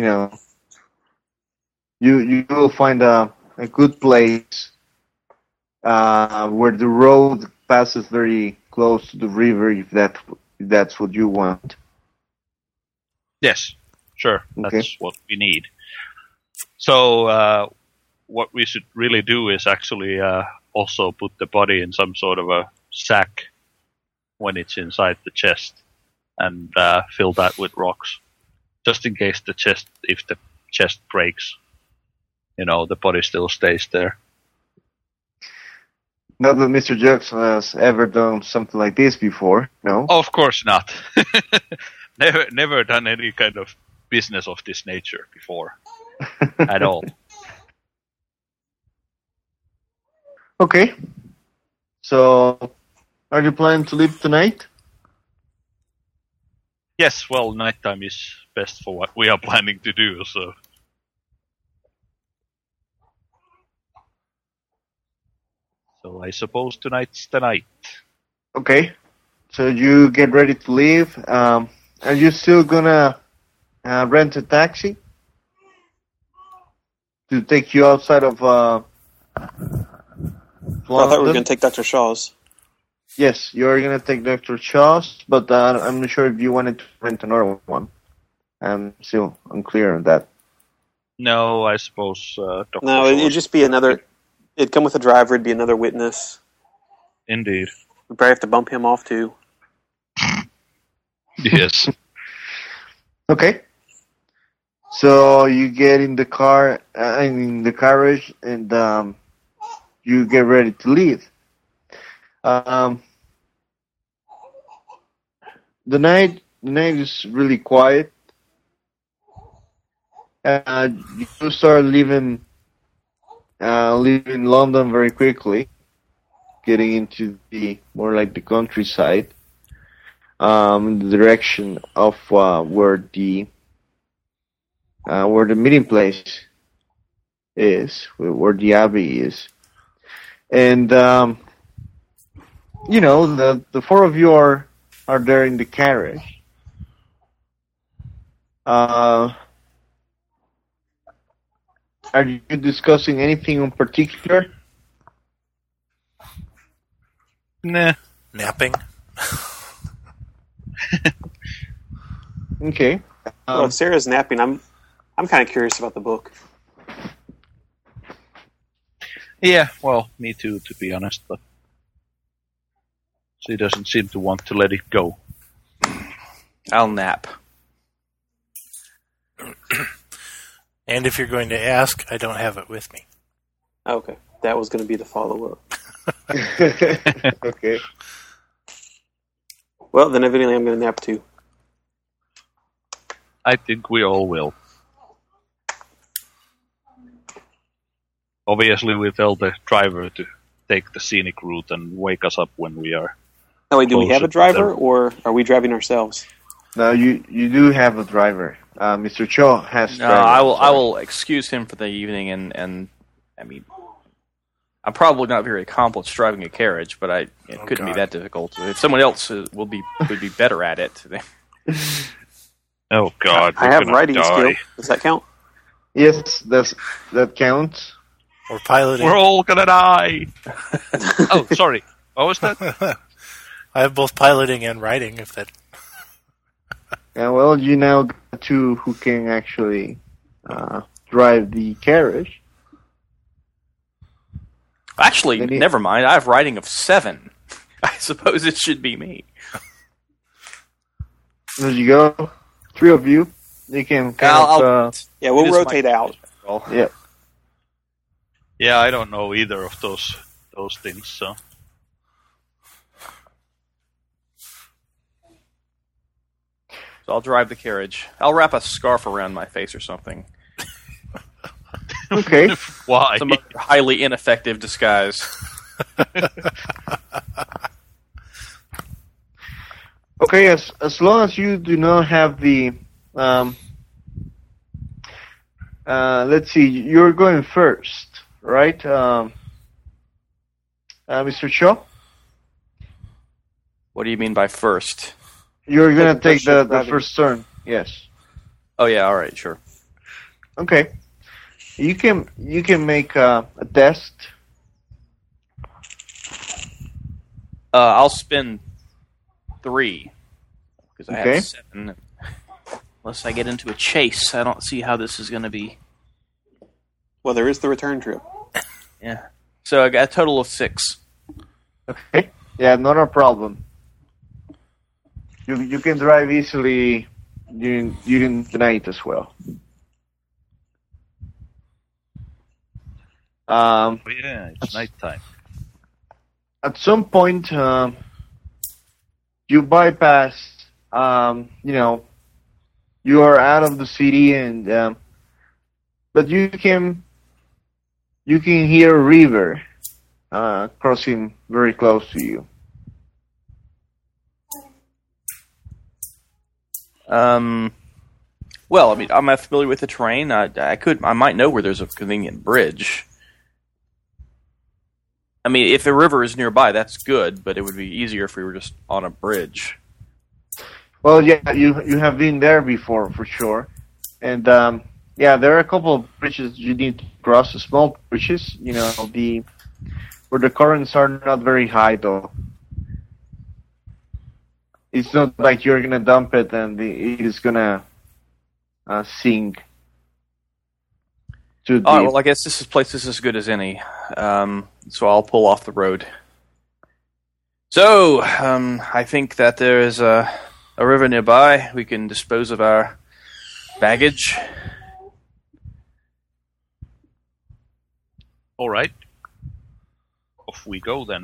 you will find a good place where the road passes very close to the river, if that's what you want. Yes, sure, Okay. that's what we need. So what we should really do is actually also put the body in some sort of a sack when it's inside the chest, and fill that with rocks, just in case if the chest breaks, the body still stays there. Not that Mr. Jackson has ever done something like this before, no? Of course not. Never done any kind of business of this nature before at all. Okay. So, are you planning to leave tonight? Yes, well, nighttime is best for what we are planning to do, so. So I suppose tonight's the night. Okay. So you get ready to leave. Are you still gonna rent a taxi to take you outside of I thought we were London? going to take Dr. Shaw's. Yes, you're gonna take Dr. Shaw's, but I'm not sure if you wanted to rent another one. I'm still unclear on that. No, I suppose Dr. No, it'd just be another. It'd come with a driver. It'd be another witness. Indeed. We'd probably have to bump him off too. Yes. Okay. So you get in the car, in the carriage, and you get ready to leave. The night is really quiet. You start leaving London very quickly, getting into the more like the countryside, in the direction of where the meeting place is, where the abbey is, and the four of you are there in the carriage. Are you discussing anything in particular? Nah. Napping? Okay. Well, if Sarah's napping, I'm kind of curious about the book. Yeah, well, me too, to be honest, but she doesn't seem to want to let it go. I'll nap. And if you're going to ask, I don't have it with me. Okay, that was going to be the follow-up. Okay. Well, then evidently I'm going to nap too. I think we all will. Obviously, we tell the driver to take the scenic route and wake us up when we are Oh, wait, do we have a closer to driver, or are we driving ourselves? No, you do have a driver. Mr. Cho has. No, driver, I sorry. will excuse him for the evening, and I mean, I'm probably not very accomplished driving a carriage, but it couldn't be God. that difficult. If someone else would be better at it, Oh God, I we're have gonna riding die. skill. Does that count? Yes, that counts. Or piloting. We're all gonna die. Oh, sorry. What was that? I have both piloting and riding. If that. Yeah, well, you now got two who can actually drive the carriage. actually, Maybe- never mind. I have riding of 7. I suppose it should be me. There you go. 3 of you. You can I'll- Yeah, we'll It is my- rotate out. yeah. Yeah, I don't know either of those things. So So I'll drive the carriage. I'll wrap a scarf around my face or something. Okay. why? Some other highly ineffective disguise. Okay, as long as you do not have the let's see, you're going first, right? Mr. Cho? What do you mean by first? You're gonna the take first turn the driving. first turn. Yes. Oh yeah, all right, sure. Okay. You can make a test. I'll spend 3 because I Okay. have 7. Unless I get into a chase, I don't see how this is going to be. Well, there is the return trip. Yeah. So I got a total of 6. Okay. Yeah, not a problem. You can drive easily during the night as well. Oh, yeah, it's nighttime. At some point, you bypass. You are out of the city, and but you can hear a river crossing very close to you. Well, I mean, I'm not familiar with the terrain. I might know where there's a convenient bridge. I mean, if a river is nearby, that's good, but it would be easier if we were just on a bridge. Well, yeah, you have been there before for sure, and yeah, there are a couple of bridges you need to cross. Small bridges, where the currents are not very high though. It's not like you're gonna dump it and it is gonna sink. To Oh, the well, I guess this place is as good as any. So I'll pull off the road. So, I think that there is a river nearby. We can dispose of our baggage. All right. Off we go then.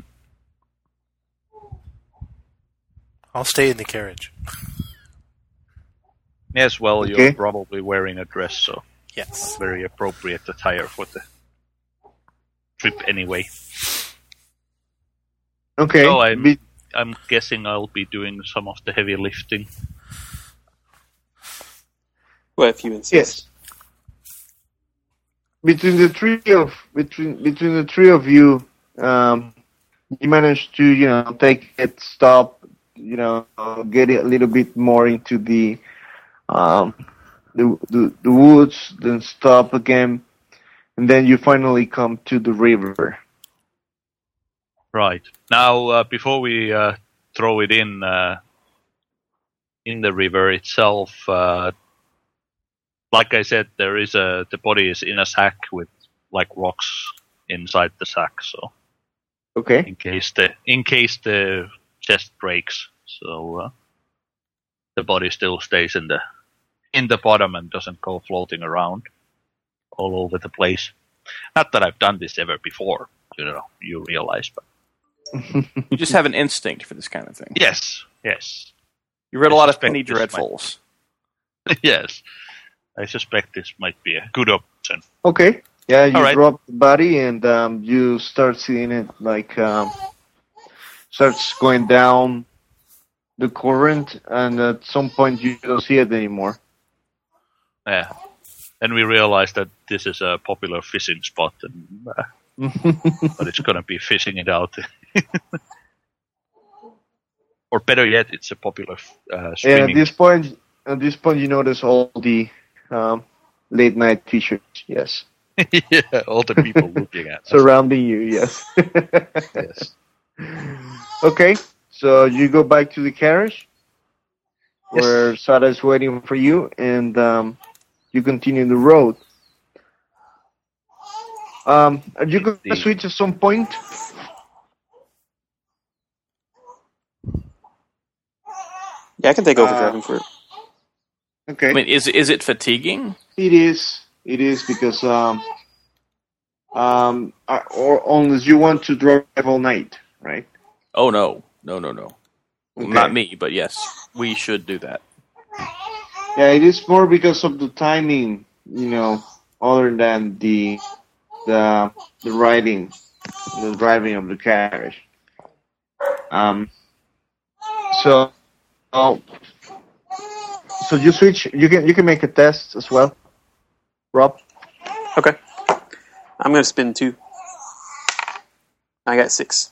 I'll stay in the carriage. Yes, well, Okay. you're probably wearing a dress, so Yes. very appropriate attire for the trip anyway. okay. So be- I'm guessing I'll be doing some of the heavy lifting. Well, if you insist. Yes. Between the three of you, you managed to take it, stop, get a little bit more into the woods, then stop again, and then you finally come to the river. Right. Now, before we throw it in the river itself, like I said, the body is in a sack with like rocks inside the sack, so Okay. in case the chest breaks, so the body still stays in the bottom and doesn't go floating around all over the place. Not that I've done this ever before, you realize, but You just have an instinct for this kind of thing. yes. You read a I lot of suspect Penny this might- Dreadfuls. Yes. I suspect this might be a good option. Okay. Yeah, you All right. drop the body and you start seeing it like starts going down the current, and at some point you don't see it anymore. Yeah. And we realize that this is a popular fishing spot, and, but it's going to be fishing it out. Or better yet, it's a popular streaming. At this point, you notice all the late night T-shirts. Yes. Yeah, all the people looking at us. Surrounding you. Yes. Yes. Okay, so you go back to the carriage where Sarah is waiting for you, and you continue the road. Are you going to switch at some point? Yeah, I can take over driving for it. Okay. I mean, is it fatiguing? It is. It is because or unless you want to drive all night, right? Oh no. Okay. Not me, but yes, we should do that. Yeah, it is more because of the timing, other than the driving of the carriage. So you switch. You can make a test as well, Rob. Okay. I'm going to spin 2. I got 6.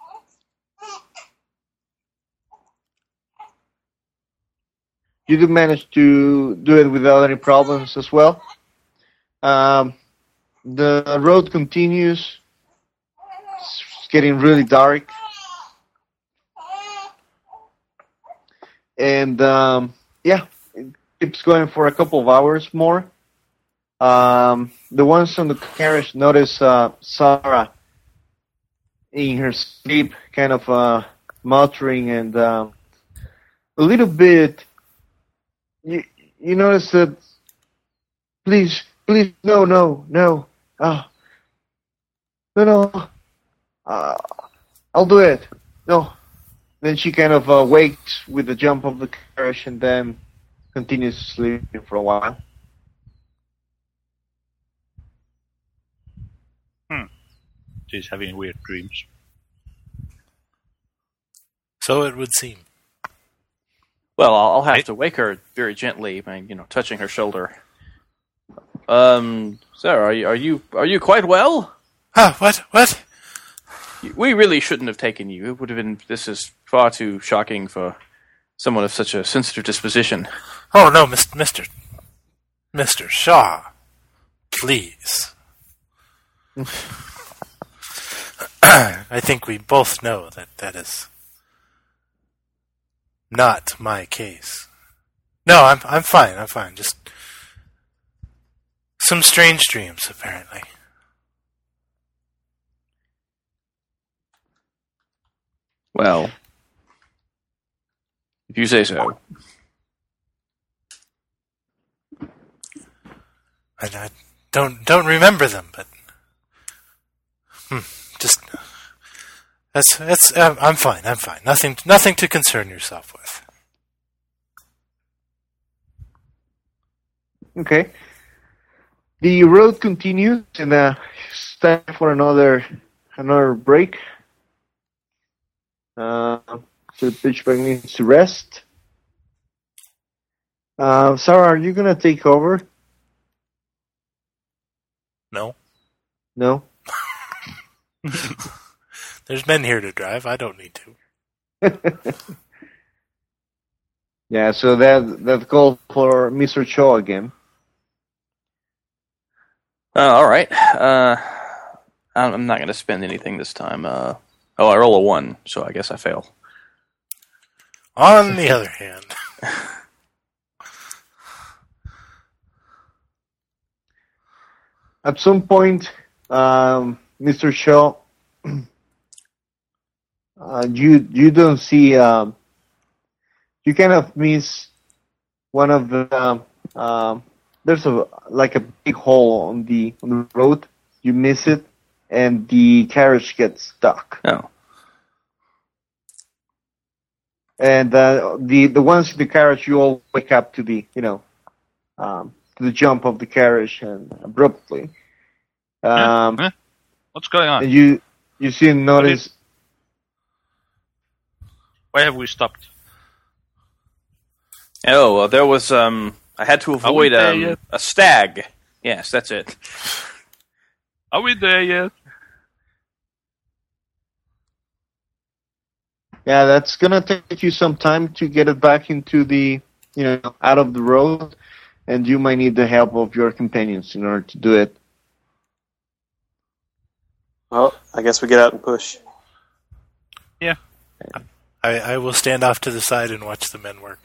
You do manage to do it without any problems as well. The road continues. It's getting really dark. And it keeps going for a couple of hours more. The ones on the carriage notice Sarah in her sleep, kind of muttering and a little bit. You notice that. Please, no. No. I'll do it. No. Then she kind of wakes with the jump of the carriage and then continues sleeping for a while. She's having weird dreams. So it would seem. Well, I'll have to wake her very gently by touching her shoulder. Sarah, are you quite well? What? We really shouldn't have taken you. It would have been. This is far too shocking for someone of such a sensitive disposition. Oh no, Mr. Shaw, please. I think we both know that is not my case. No, I'm fine. Just some strange dreams, apparently. Well, if you say so. I don't remember them, but just that's I'm fine. Nothing to concern yourself with. Okay. The road continues, and it's time for another break. So Pitchback needs to rest. Sarah, are you gonna take over? No. There's men here to drive. I don't need to. Yeah. So that call for Mr. Shaw again. All right. I'm not going to spend anything this time. I roll a 1, so I guess I fail. On the other hand, at some point, Mr. Shaw, you don't see. You kind of miss one of the. There's a big hole on the road. You miss it, and the carriage gets stuck. Oh. And the ones in the carriage, you all wake up to the to the jump of the carriage and abruptly. What's going on? And you see and notice. Why have we stopped? Oh, well, there was I had to avoid there yet? a stag. Yes, that's it. Are we there yet? Yeah, that's gonna take you some time to get it back into the, out of the road, and you might need the help of your companions in order to do it. Well, I guess we get out and push. Yeah. I will stand off to the side and watch the men work.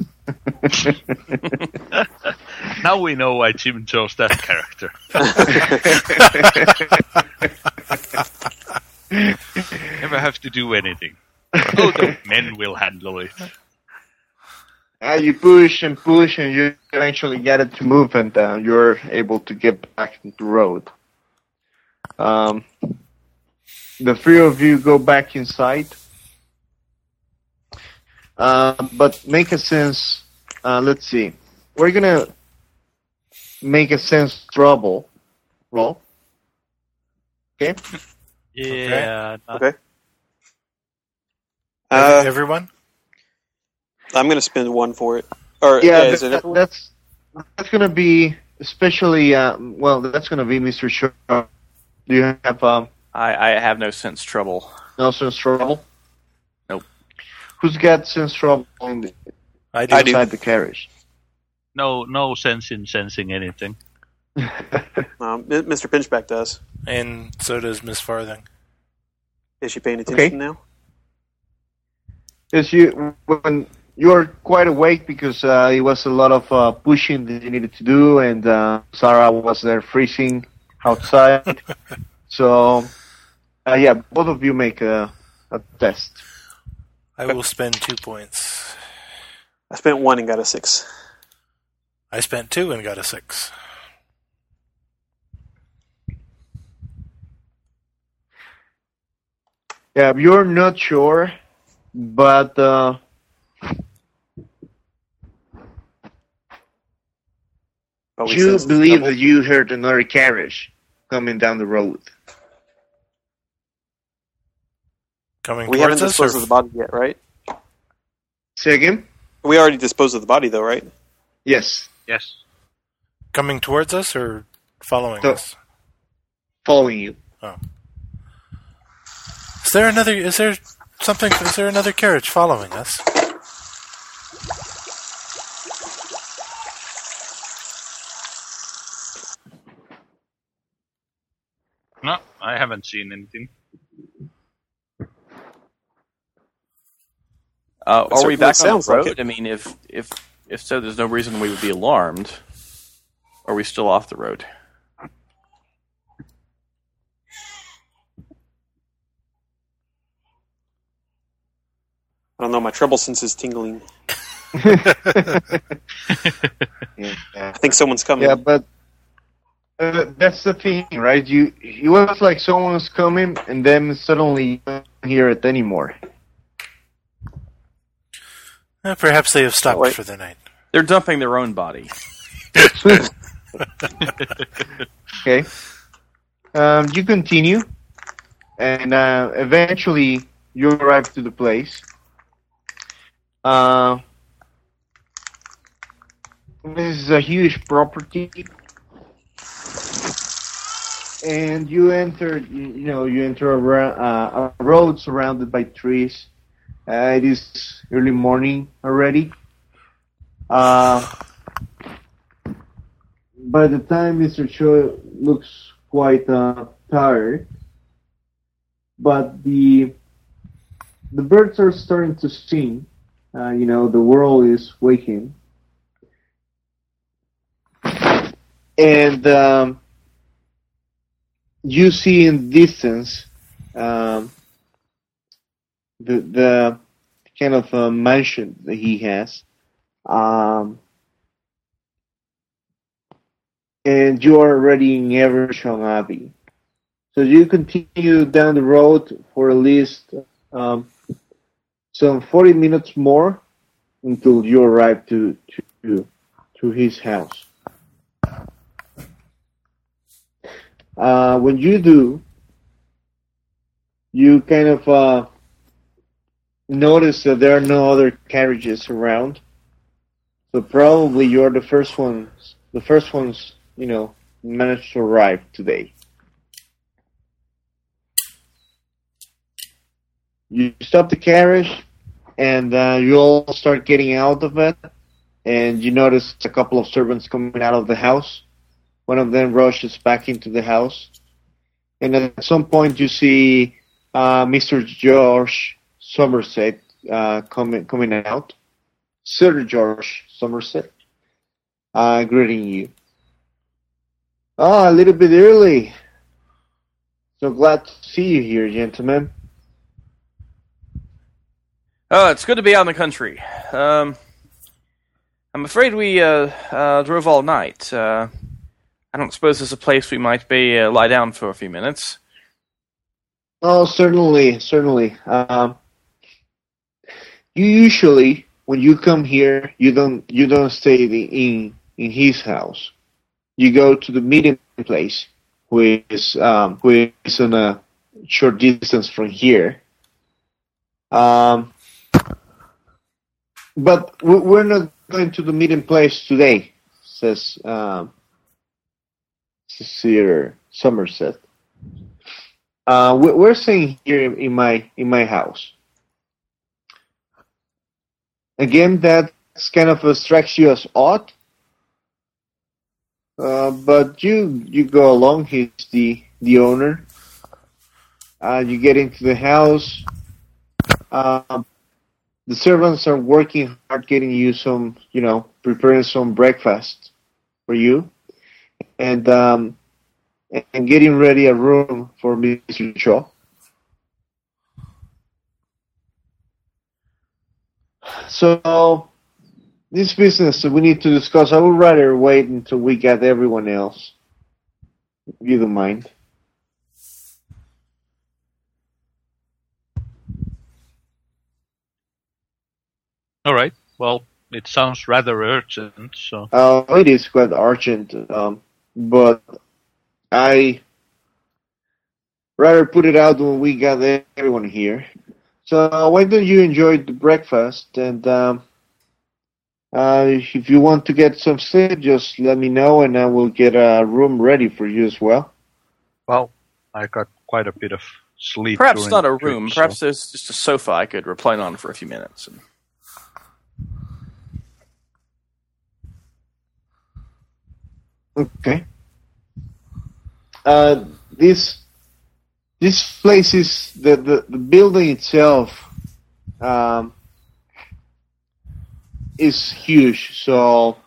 Now we know why Jim chose that character. Never have to do anything. Oh, the men will handle it. You push, and you eventually get it to move, and you're able to get back into the road. The three of you go back inside. But make a sense. Let's see. We're gonna make a sense trouble roll. Okay. Yeah. Okay. Everyone? I'm going to spend 1 for it. Or is it everyone? that's gonna be especially. That's gonna be Mr. Shaw. Do you have I have no sense trouble. no sense trouble? Nope. Who's got sense trouble I do. inside the carriage? No sense in sensing anything. Mr. Pinchback does. And so does Miss Farthing. Is she paying attention now? Yes, when you're quite awake because it was a lot of pushing that you needed to do, and Sarah was there freezing outside. So, both of you make a test. I will spend 2 points. I spent 1 and got a 6. I spent 2 and got a 6. Yeah, you're not sure, but you believe that you heard another carriage coming down the road. Coming We haven't towards us? disposed of the body yet, right? Say again? We already disposed of the body, though, right? Yes, Yes. Coming towards us or following So- us? following you. Is there another carriage following us? No, I haven't seen anything. Are we certainly back on the sounds like road? it. I mean, if so, there's no reason we would be alarmed. Are we still off the road? I don't know, my treble sense is tingling. Yeah. I think someone's coming. Yeah, but that's the thing, right? You was like someone's coming, and then suddenly you don't hear it anymore. Perhaps they have stopped wait. for the night. They're dumping their own body. Okay. You continue, and eventually you arrive to the place. This is a huge property, and you enter. You enter a road surrounded by trees. It is early morning already. By the time Mr. Cho looks quite tired, but the birds are starting to sing. The world is waking, and you see in distance the kind of mansion that he has. And you are already in Eversham Abbey. So you continue down the road for at least some 40 minutes more until you arrive to his house. When you do, you kind of notice that there are no other carriages around. So probably you're the first ones. The first ones, managed to arrive today. You stop the carriage, and you all start getting out of it. And you notice a couple of servants coming out of the house. One of them rushes back into the house. And at some point you see Mr. George Somerset coming out. Sir George Somerset greeting you. A little bit early. So glad to see you here, gentlemen. Oh, it's good to be out in the country. I'm afraid we drove all night. I don't suppose there's a place we might be lie down for a few minutes. Oh, certainly. You usually, when you come here, you don't stay in his house. You go to the meeting place, which is on a short distance from here. But we're not going to the meeting place today, says Sir Somerset. We're staying here in my house. Again, that kind of strikes you as odd. But you go along. He's the owner. You get into the house. The servants are working hard, getting you some, preparing some breakfast for you, and getting ready a room for Mr. Shaw. So, this business that we need to discuss, I would rather wait until we get everyone else. If you don't mind. All right. Well, it sounds rather urgent, so... It is quite urgent, but I rather put it out when we got everyone here. So why don't you enjoy the breakfast, and if you want to get some sleep, just let me know, and I will get a room ready for you as well. Well, I got quite a bit of sleep. Perhaps not a the trip, room. so- Perhaps there's just a sofa I could recline on for a few minutes. Okay. This place is the building itself is huge, so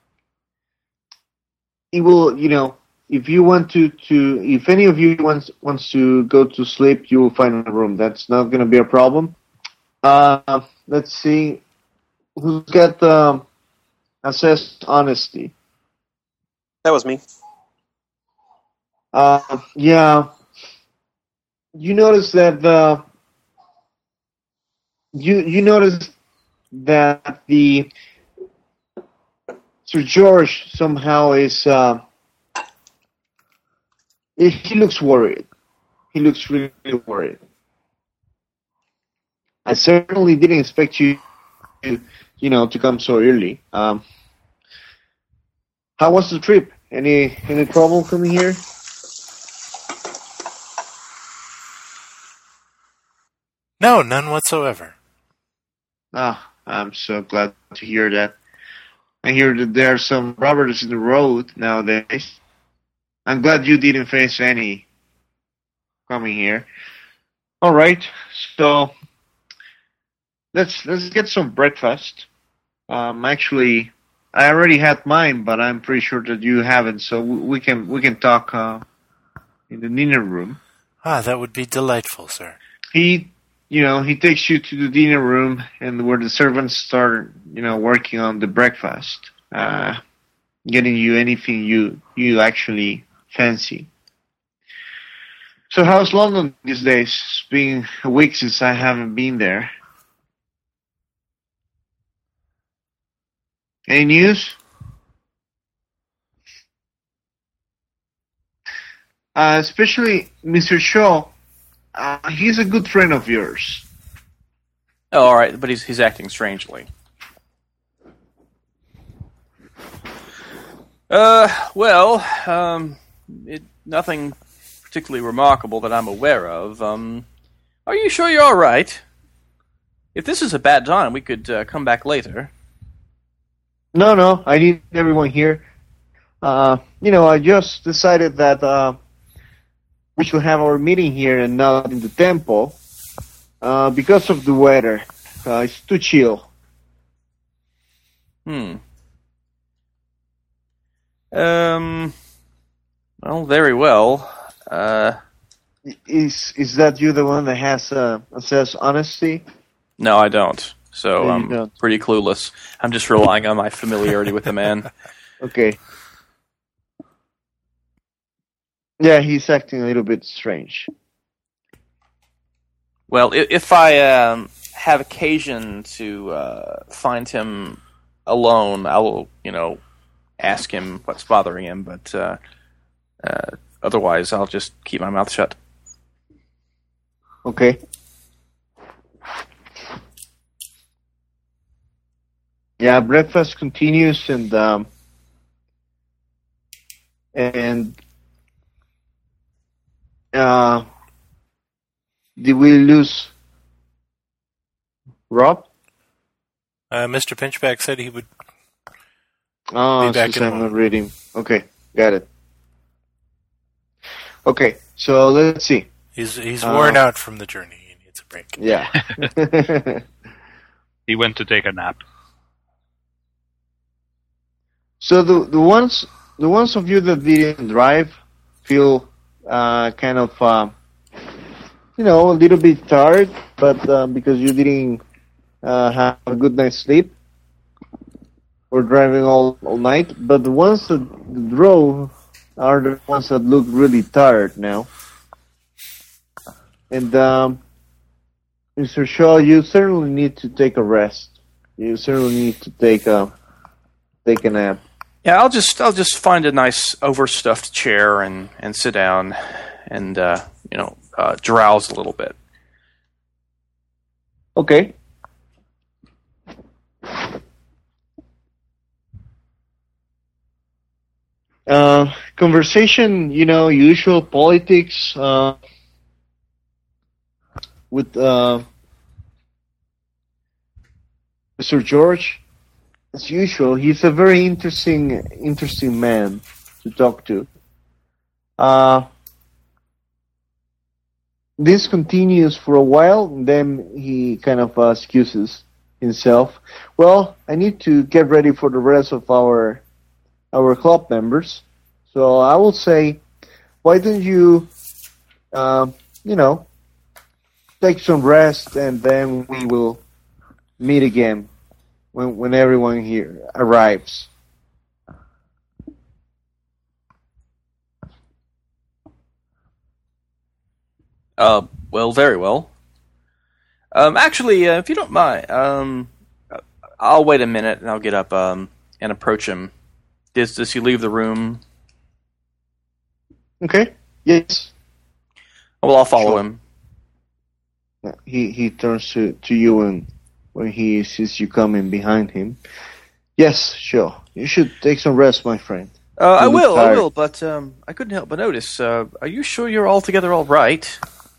it will, if you want to if any of you wants to go to sleep, you will find a room. That's not going to be a problem. Let's see who's got assessed honesty. That was me. Yeah. You notice that you notice that the Sir George somehow is he looks worried. He looks really worried. I certainly didn't expect you to come so early. How was the trip? Any trouble coming here? No, none whatsoever. I'm so glad to hear that. I hear that there are some robbers in the road nowadays. I'm glad you didn't face any coming here. All right, so let's get some breakfast. Actually, I already had mine, but I'm pretty sure that you haven't. So we can talk in the dinner room. That would be delightful, sir. He takes you to the dinner room, and where the servants start, working on the breakfast, getting you anything you actually fancy. So how's London these days? It's been a week since I haven't been there. Any news? Especially Mr. Shaw. He's a good friend of yours. Oh, all right, but he's acting strangely. Nothing particularly remarkable that I'm aware of. Are you sure you're all right? If this is a bad time, we could come back later. No, I need everyone here. I just decided that we should have our meeting here and not in the temple because of the weather. It's too chill. Well, very well. Is that you the one that says honesty? No, I don't. So No, you I'm don't. pretty clueless. I'm just relying on my familiarity with the man. Okay. Yeah, he's acting a little bit strange. Well, if I have occasion to find him alone, I will, ask him what's bothering him. But otherwise, I'll just keep my mouth shut. Okay. Yeah, breakfast continues, and did we lose Rob? Mr. Pinchback said he would. Oh, Be back since in a I'm not moment. reading. Okay, got it. Okay, so let's see. He's worn out from the journey. He needs a break. Yeah. He went to take a nap. So the ones of you that didn't drive feel kind of a little bit tired, but because you didn't have a good night's sleep or driving all night. But the ones that drove are the ones that look really tired now. And Mr. Shaw, you certainly need to take a rest. You certainly need to take a nap. Yeah, I'll just find a nice overstuffed chair and sit down and drowse a little bit. Okay. Conversation, usual politics with Mr. George. As usual, he's a very interesting man to talk to. This continues for a while, and then he kind of excuses himself. Well, I need to get ready for the rest of our club members. So I will say, why don't you, take some rest, and then we will meet again when everyone here arrives. Well, very well. Actually, if you don't mind, I'll wait a minute and I'll get up and approach him. Does he leave the room? Okay. Yes. Well, I'll follow Sure. him. He turns to you, and when he sees you coming behind him, yes, sure. You should take some rest, my friend. I You look will, tired. but I couldn't help but notice. Are you sure you're altogether all right?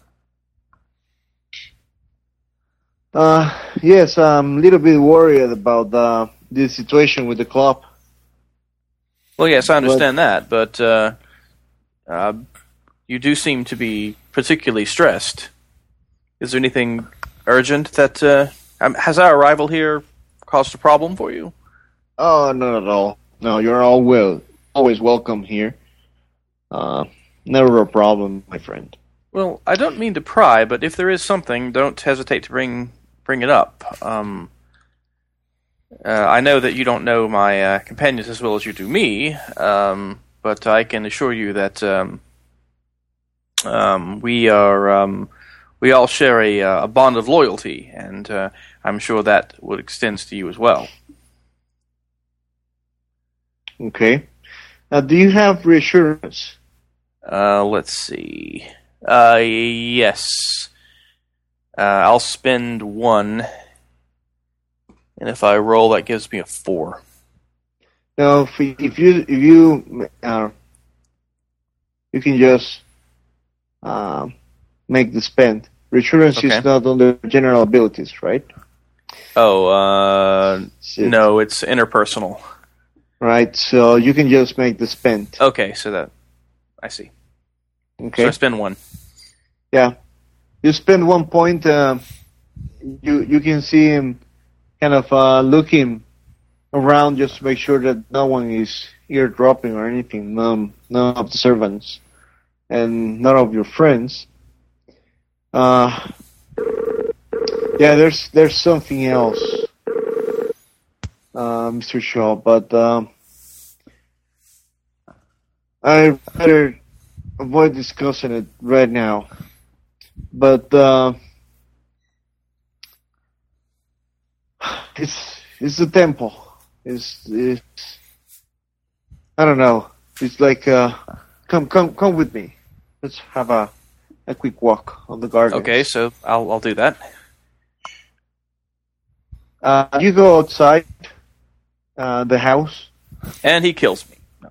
Yes, I'm a little bit worried about the situation with the club. Well, yes, I understand that, but you do seem to be particularly stressed. Is there anything urgent that has our arrival here caused a problem for you? Oh, not at all. No, you're always welcome here. Never a problem, my friend. Well, I don't mean to pry, but if there is something, don't hesitate to bring it up. I know that you don't know my companions as well as you do me, but I can assure you that we all share a bond of loyalty, and I'm sure that would extend to you as well. Okay. Do you have reassurance? Let's see. Yes. I'll spend one And if I roll, that gives me a 4. Now, if you you can just make the spend. Reassurance is not on the general abilities, right? Oh, no, it's interpersonal. Right, so you can just make the spend. Okay, so that I see. Okay. So I spend 1. Yeah, you spend 1 point. You can see him kind of looking around just to make sure that no one is eardropping or anything. None of the servants and none of your friends. Yeah, there's something else, Mr. Shaw, but I better avoid discussing it right now. But it's the temple. It's I don't know. It's like come with me. Let's have a quick walk on the garden. Okay, so I'll do that. You go outside the house, and he kills me. No,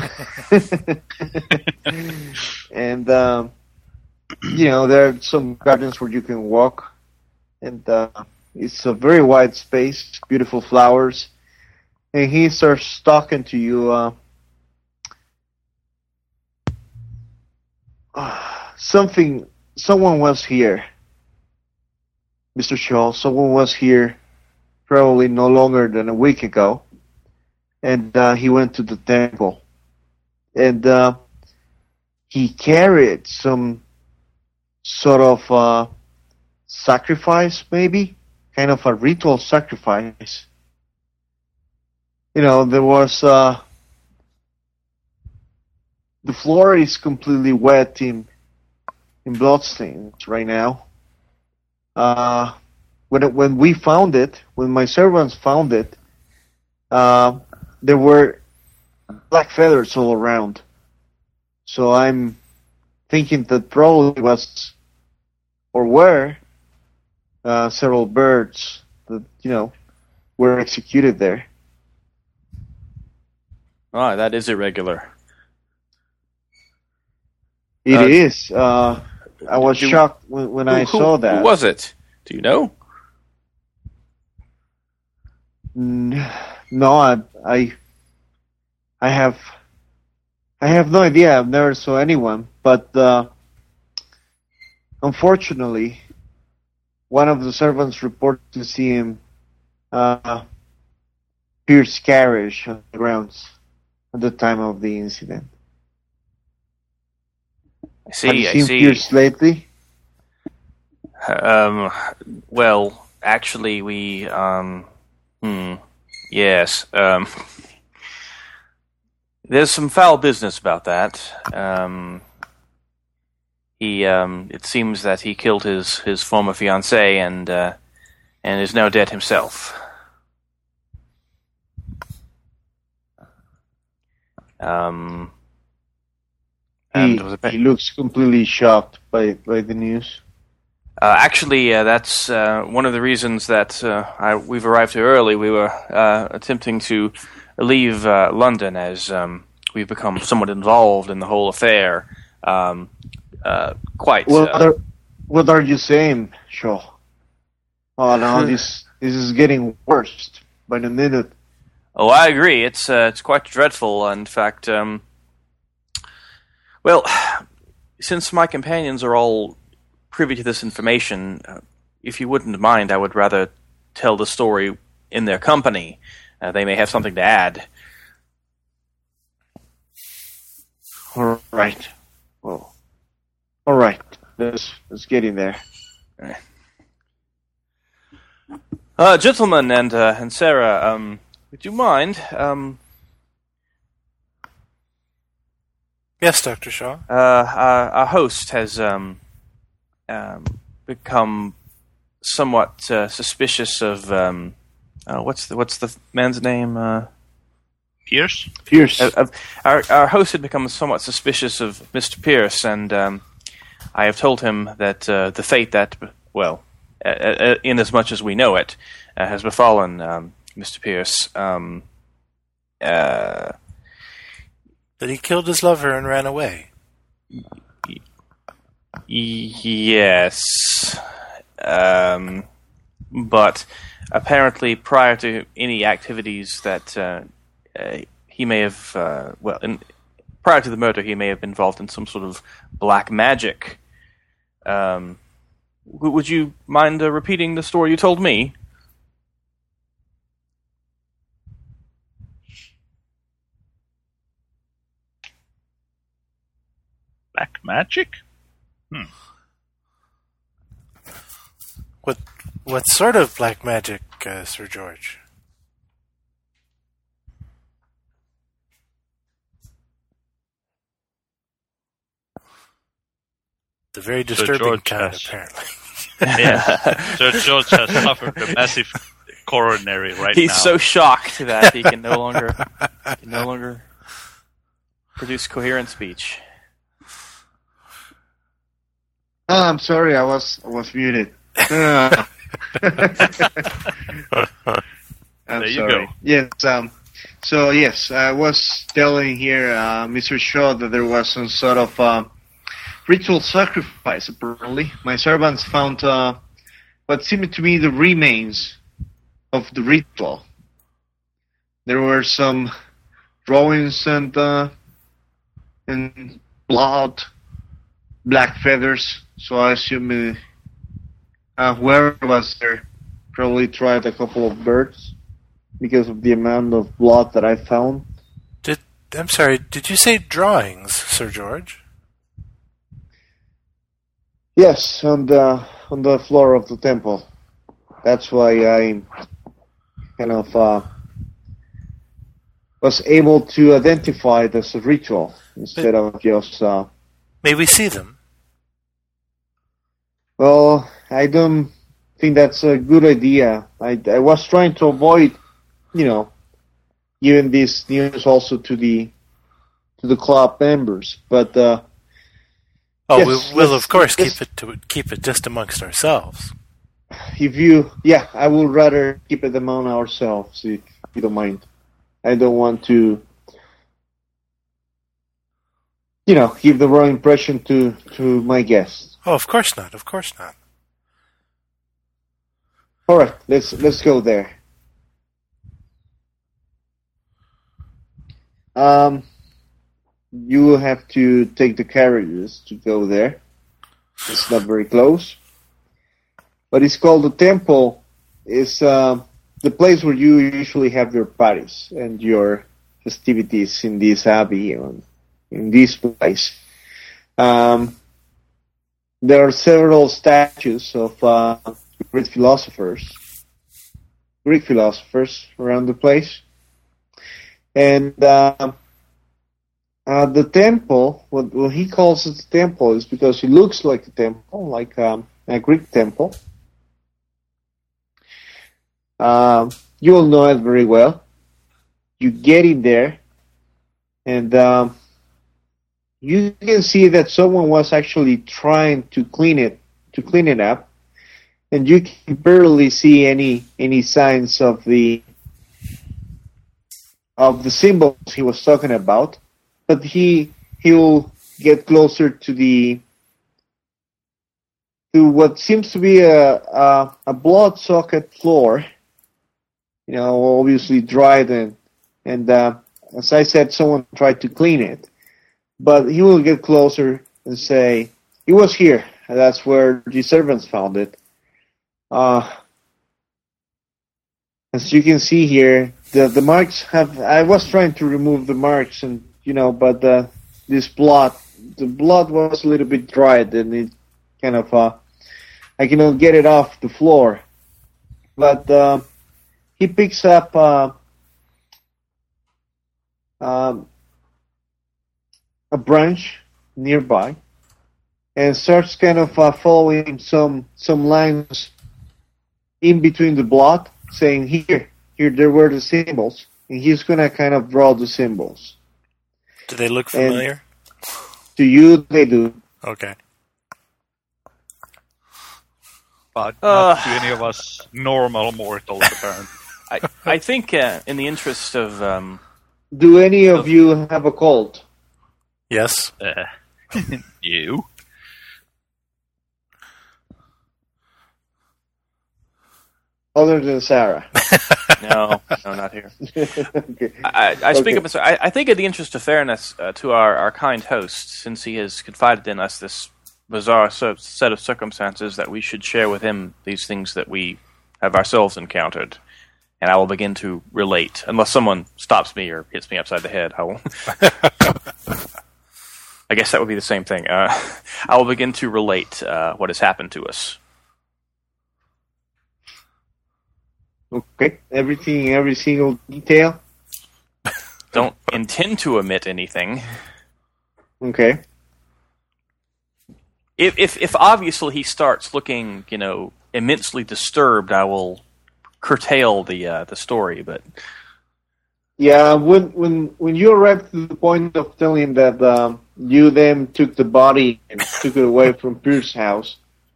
and there are some gardens where you can walk, and it's a very wide space, beautiful flowers, and he starts talking to you. Someone was here, Mr. Shaw. Someone was here probably no longer than a week ago, and he went to the temple, and he carried some sort of sacrifice, maybe, kind of a ritual sacrifice. There was the floor is completely wet in bloodstains right now. When we found it, when my servants found it, there were black feathers all around. So I'm thinking that probably was or were several birds that were executed there. Ah, that is irregular. It is. I was shocked when I saw that. Who was it? Do you know? No, I have no idea. I've never saw anyone, but unfortunately, one of the servants reported to see him pierce carriage on the grounds at the time of the incident. I see. Have you seen Pierce lately? Well, actually, we. Yes. There's some foul business about that. It seems that he killed his former fiancée and is now dead himself. He looks completely shocked by the news. Actually, that's one of the reasons that we've arrived here early. We were attempting to leave London as we've become somewhat involved in the whole affair. What are you saying, Shaw? Oh, no, this is getting worse by the minute. Oh, I agree. It's quite dreadful. In fact, well, since my companions are all privy to this information, if you wouldn't mind, I would rather tell the story in their company. They may have something to add. All right. Well, all right. Let's get in there. Gentlemen and Sarah, would you mind? Yes, Dr. Shaw. Our host has become somewhat suspicious of what's the man's name? Pierce. Our host had become somewhat suspicious of Mr. Pierce, and I have told him that the fate that in as much as we know it, has befallen Mr. Pierce. That he killed his lover and ran away. Yes. But apparently prior to any activities that he may have... prior to the murder, he may have been involved in some sort of black magic. Would you mind repeating the story you told me? Black magic? What sort of black magic, Sir George? The very disturbing kind, apparently. Yeah. Sir George has suffered a massive coronary right now. He's so shocked that he can no longer produce coherent speech. Oh, I'm sorry, I was muted. I'm There you sorry. go. Yes. So yes, I was telling here, Mr. Shaw, that there was some sort of ritual sacrifice. Apparently, my servants found what seemed to be the remains of the ritual. There were some drawings and blood, black feathers. So I assume whoever was there probably tried a couple of birds because of the amount of blood that I found. I'm sorry, did you say drawings, Sir George? Yes, on the floor of the temple. That's why I kind of was able to identify this ritual instead of just... May we see them? Well, I don't think that's a good idea. I was trying to avoid, giving this news also to the club members, but yes, we'll of course keep it just amongst ourselves. I would rather keep it among ourselves if you don't mind. I don't want to, give the wrong impression to my guests. Oh, of course not. Of course not. All right, let's go there. You will have to take the carriages to go there. It's not very close, but it's called the temple. It's the place where you usually have your parties and your festivities in this abbey, in this place. There are several statues of Greek philosophers around the place. And the temple, what he calls it the temple, is because it looks like a temple, like a Greek temple. You'll know it very well. You get in there, and you can see that someone was actually trying to clean it up, and you can barely see any signs of the symbols he was talking about. But he'll get closer to what seems to be a blood socket floor, obviously dried, and as I said, someone tried to clean it. But he will get closer and say, "It was here. That's where the servants found it." As you can see here, the marks have... I was trying to remove the marks, and but this blood, the blood was a little bit dried, and it kind of... I cannot get it off the floor. But he picks up... a branch nearby and starts kind of following some lines in between the blood, saying here there were the symbols, and he's gonna kind of draw the symbols. Do they look familiar? To you, they do. Okay. but not to any of us normal mortals, apparently. I think in the interest of... Do any of you have a cold? Yes. You? Other than Sarah? No, not here. Okay. I speak up. I think, in the interest of fairness to our kind host, since he has confided in us this bizarre set of circumstances, that we should share with him these things that we have ourselves encountered. And I will begin to relate, unless someone stops me or hits me upside the head. I will. I guess that would be the same thing. I will begin to relate what has happened to us. Okay, everything, every single detail? Don't intend to omit anything. Okay. If obviously he starts looking, immensely disturbed, I will curtail the story, but... Yeah, when you arrived to the point of telling him that you then took the body and took it away from Pierce's house,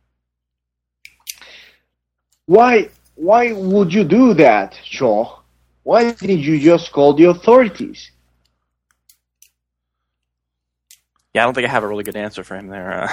why would you do that, Shaw? Why didn't you just call the authorities? Yeah, I don't think I have a really good answer for him there.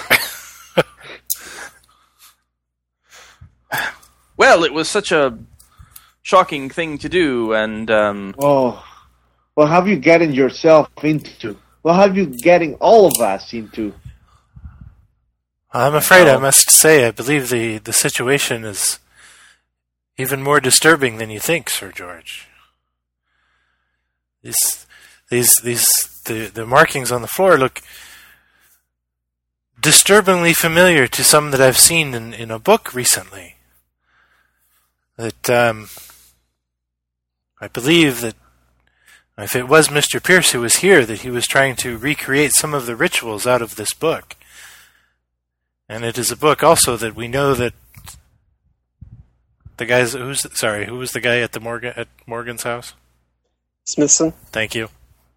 Well, it was such a shocking thing to do, and... what have you gotten yourself into? What have you getting all of us into? I'm afraid I must say I believe the situation is even more disturbing than you think, Sir George. The markings on the floor look disturbingly familiar to some that I've seen in a book recently. That I believe that if it was Mr. Pierce who was here, that he was trying to recreate some of the rituals out of this book. And it is a book also that we know that the guys who was the guy at Morgan's house? Smithson. Thank you.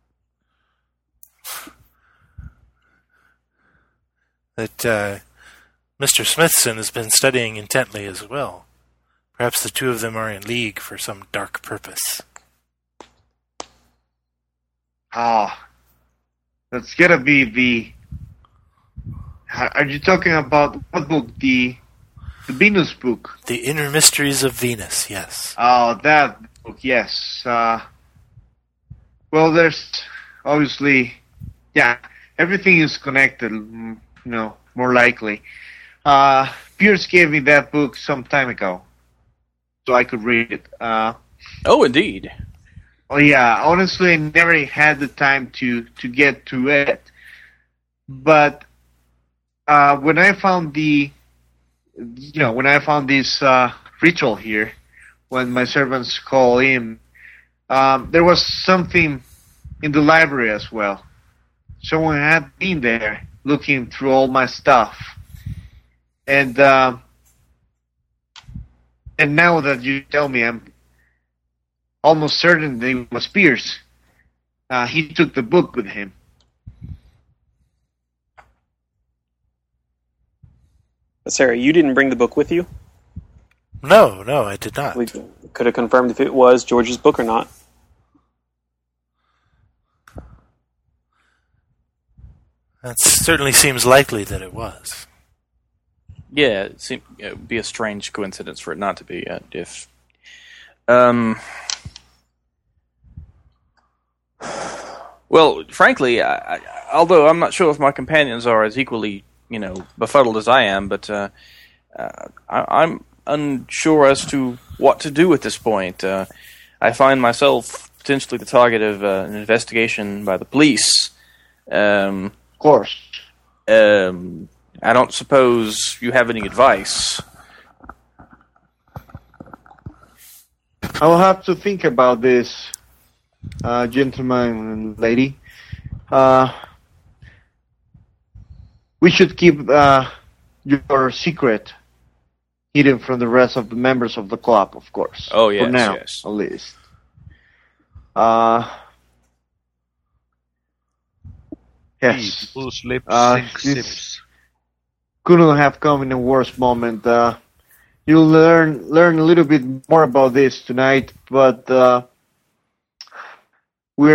That Mr. Smithson has been studying intently as well. Perhaps the two of them are in league for some dark purpose. That's gotta be the... Are you talking about what book? The Venus book? The Inner Mysteries of Venus, yes. Oh, that book, yes. Well, there's obviously... Yeah, everything is connected, more likely. Pierce gave me that book some time ago, so I could read it. Oh, indeed. Oh, yeah, honestly, I never had the time to get to it. But when I found this ritual here, when my servants call in, there was something in the library as well. Someone had been there looking through all my stuff. And now that you tell me, I'm almost certain that it was Pierce. He took the book with him. Sarah, you didn't bring the book with you? No, I did not. We could have confirmed if it was George's book or not. That certainly seems likely that it was. Yeah, it would be a strange coincidence for it not to be. If, well, frankly, although I'm not sure if my companions are as equally, befuddled as I am, but I'm unsure as to what to do at this point. I find myself potentially the target of an investigation by the police. Of course. I don't suppose you have any advice. I'll have to think about this, gentleman and lady. We should keep your secret hidden from the rest of the members of the club, of course. Oh, yes, for now, yes. at least. Yes. Whose lips This sink sips. couldn't have come in a worse moment. you'll learn a little bit more about this tonight, but we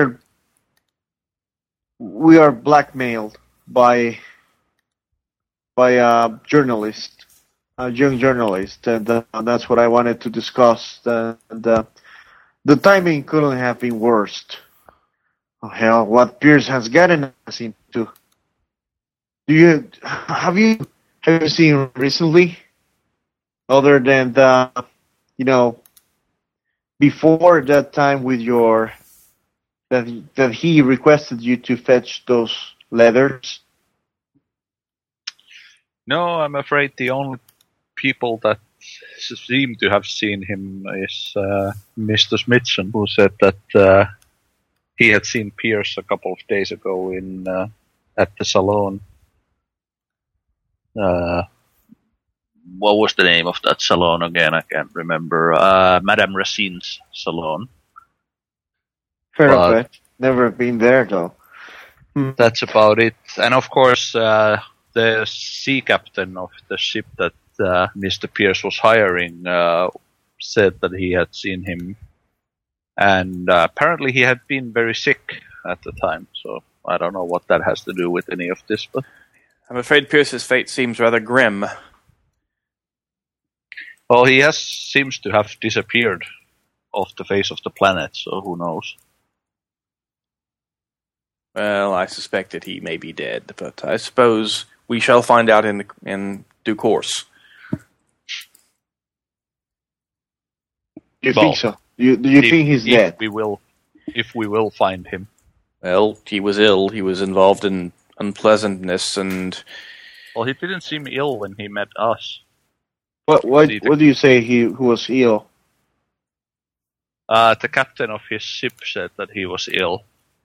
are blackmailed by a journalist, a young journalist, and that's what I wanted to discuss. The timing couldn't have been worse. Oh, hell, what Pierce has gotten us into. Have you seen recently, other than before that time with that he requested you to fetch those letters? No, I'm afraid the only people that seem to have seen him is Mr. Smithson, who said that he had seen Pierce a couple of days ago at the salon. What was the name of that salon again? I can't remember. Madame Racine's salon. Fair enough. Never been there though. That's about it. And of course, the sea captain of the ship that Mr. Pierce was hiring said that he had seen him, and apparently he had been very sick at the time. So I don't know what that has to do with any of this, but I'm afraid Pierce's fate seems rather grim. Well, he seems to have disappeared off the face of the planet, so who knows? Well, I suspect that he may be dead, but I suppose we shall find out in due course. You think so? Do you think he's dead? If we will find him. Well, he was ill. He was involved in unpleasantness, and well, he didn't seem ill when he met us. What do you say who was ill? The captain of his ship said that he was ill.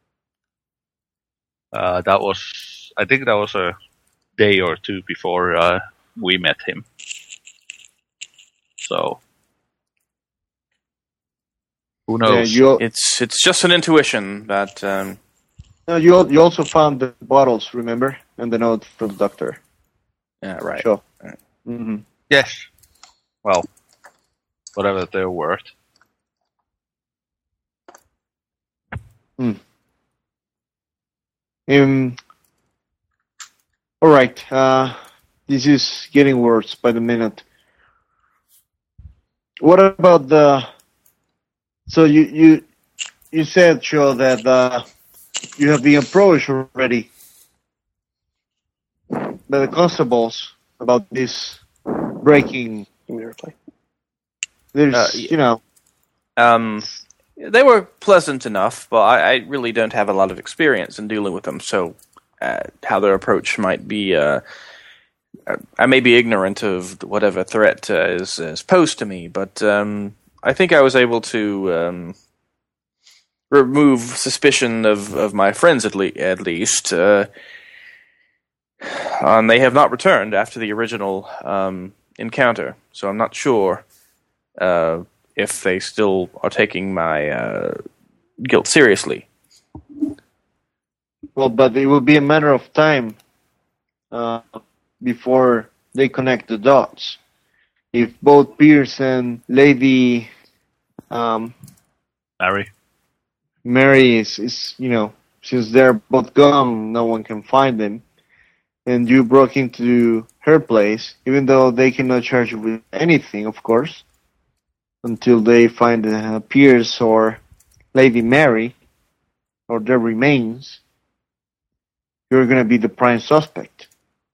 I think that was a day or two before we met him. So who knows? Yeah, it's just an intuition, but you also found the bottles, remember, and the note from the doctor. Yeah, right. Sure. Right. Mm-hmm. Yes. Well, whatever they're worth. All right. This is getting worse by the minute. What about the? So you said, Joe, that you have been approached already by the constables about this breaking. There's, they were pleasant enough, but I really don't have a lot of experience in dealing with them, so how their approach might be, I may be ignorant of whatever threat is posed to me, but I think I was able to remove suspicion of my friends at least, and they have not returned after the original encounter, so I'm not sure if they still are taking my guilt seriously. Well, but it will be a matter of time before they connect the dots. If both Pierce and Lady Mary is since they're both gone, no one can find them, and you broke into her place, even though they cannot charge you with anything, of course, until they find Pierce or Lady Mary or their remains, you're going to be the prime suspect.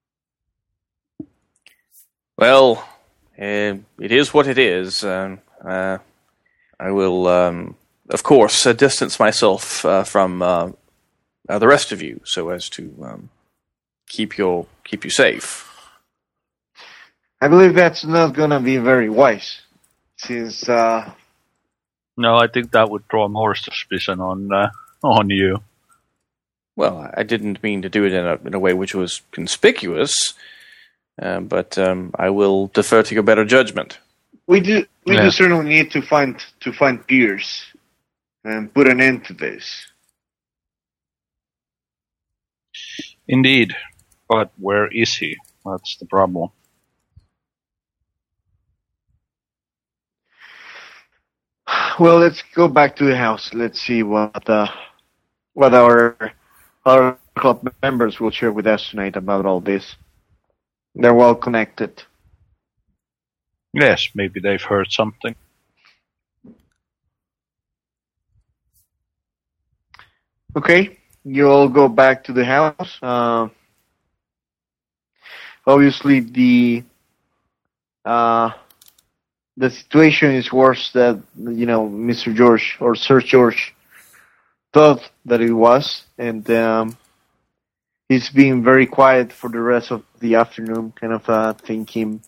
Well, it is what it is. I will, of course, distance myself from the rest of you, so as to keep you safe. I believe that's not going to be very wise, since. No, I think that would draw more suspicion on you. Well, I didn't mean to do it in a way which was conspicuous, but I will defer to your better judgment. We do certainly need to find Pierce and put an end to this. Indeed, but where is he? That's the problem. Well, let's go back to the house. Let's see what our club members will share with us tonight about all this. They're well connected. Yes, maybe they've heard something. Okay, you all go back to the house. Obviously, the situation is worse than Mr. George or Sir George thought that it was, and he's being very quiet for the rest of the afternoon, kind of thinking,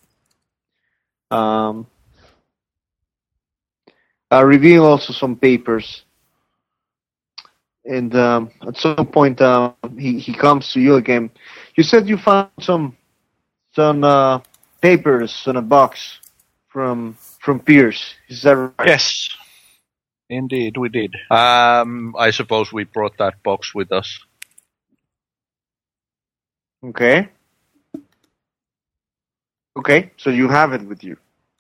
reviewing also some papers. And at some point, he comes to you again. You said you found some papers in a box from Pierce. Is that right? Yes, indeed, we did. I suppose we brought that box with us. Okay. Okay, so you have it with you.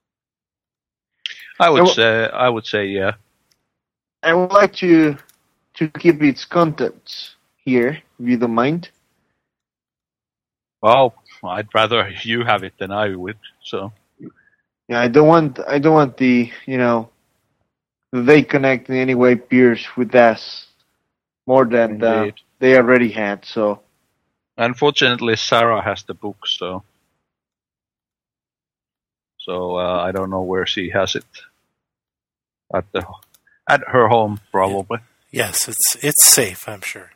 I would say, yeah. I would like to keep its contents here, if you don't mind. Well, I'd rather you have it than I would. So. Yeah, I don't want the they connect in any way Pierce with us more than they already had. So. Unfortunately, Sarah has the book, so I don't know where she has it. At her home, probably. Yes, it's safe, I'm sure.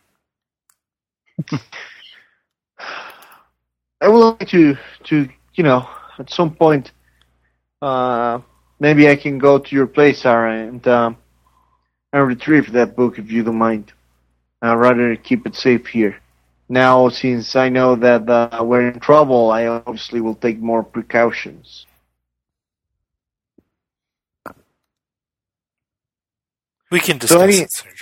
I would like to at some point, maybe I can go to your place, Sarah, and retrieve that book if you don't mind. I'd rather keep it safe here. Now, since I know that we're in trouble, I obviously will take more precautions. We can discuss it, Sir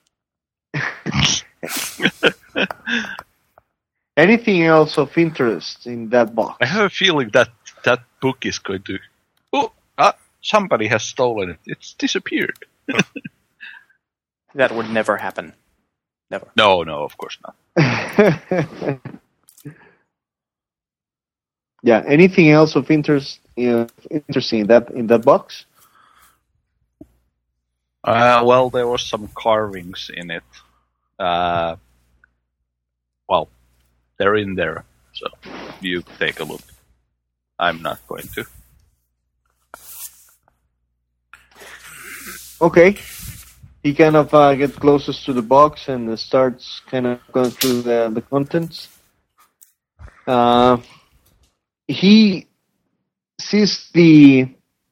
George. Anything else of interest in that box? I have a feeling that book is going to... somebody has stolen it. It's disappeared. That would never happen. Never. No, of course not. Yeah. Anything else of interest? Interesting in that box? Well, there was some carvings in it. Well, they're in there, so you take a look. I'm not going to. Okay. He kind of gets closest to the box and starts kind of going through the contents. He sees the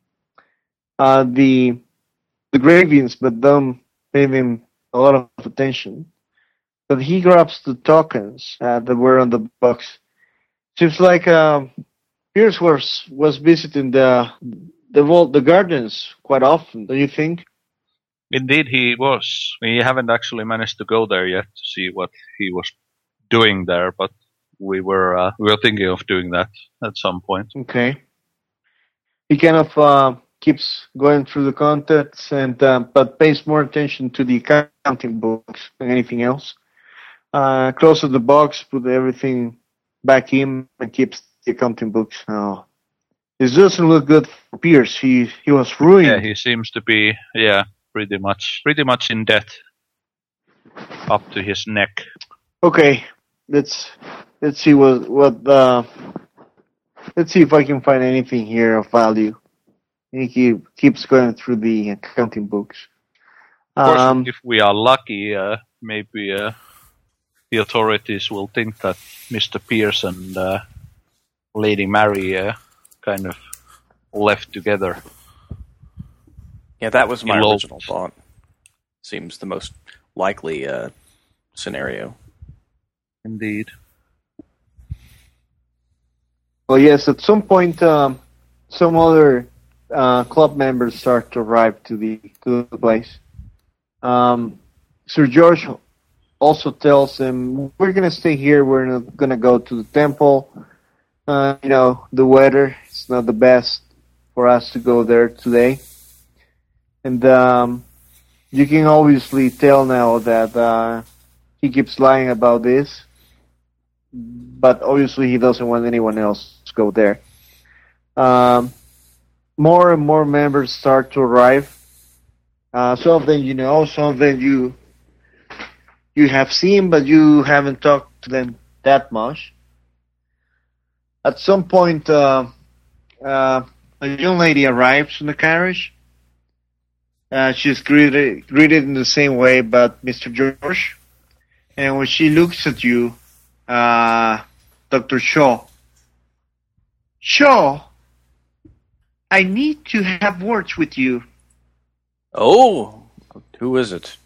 engravings, but don't pay him a lot of attention. But he grabs the tokens that were on the box. Seems like Pierce was visiting the gardens quite often. Don't you think? Indeed, he was. We haven't actually managed to go there yet to see what he was doing there, but we were thinking of doing that at some point. Okay. He kind of keeps going through the contents and but pays more attention to the accounting books than anything else. Closes the box, put everything back in, and keeps the accounting books. Oh, this doesn't look good for Pierce. He was ruined. Yeah, he seems to be pretty much in debt, up to his neck. Okay, let's see let's see if I can find anything here of value. He keeps going through the accounting books. Of course, if we are lucky, maybe the authorities will think that Mr. Pierce and Lady Mary kind of left together. Yeah, that was my original thought. Seems the most likely scenario. Indeed. Well, yes, at some point, some other club members start to arrive to the place. Sir George also tells them, we're going to stay here, we're not going to go to the temple. The weather is not the best for us to go there today. And you can obviously tell now that he keeps lying about this, but obviously he doesn't want anyone else to go there. More and more members start to arrive. Some of them you know, some of them you have seen, but you haven't talked to them that much. At some point, a young lady arrives in the carriage. She's greeted in the same way, but Mr. George. And when she looks at you, Dr. Shaw, I need to have words with you. Oh, who is it?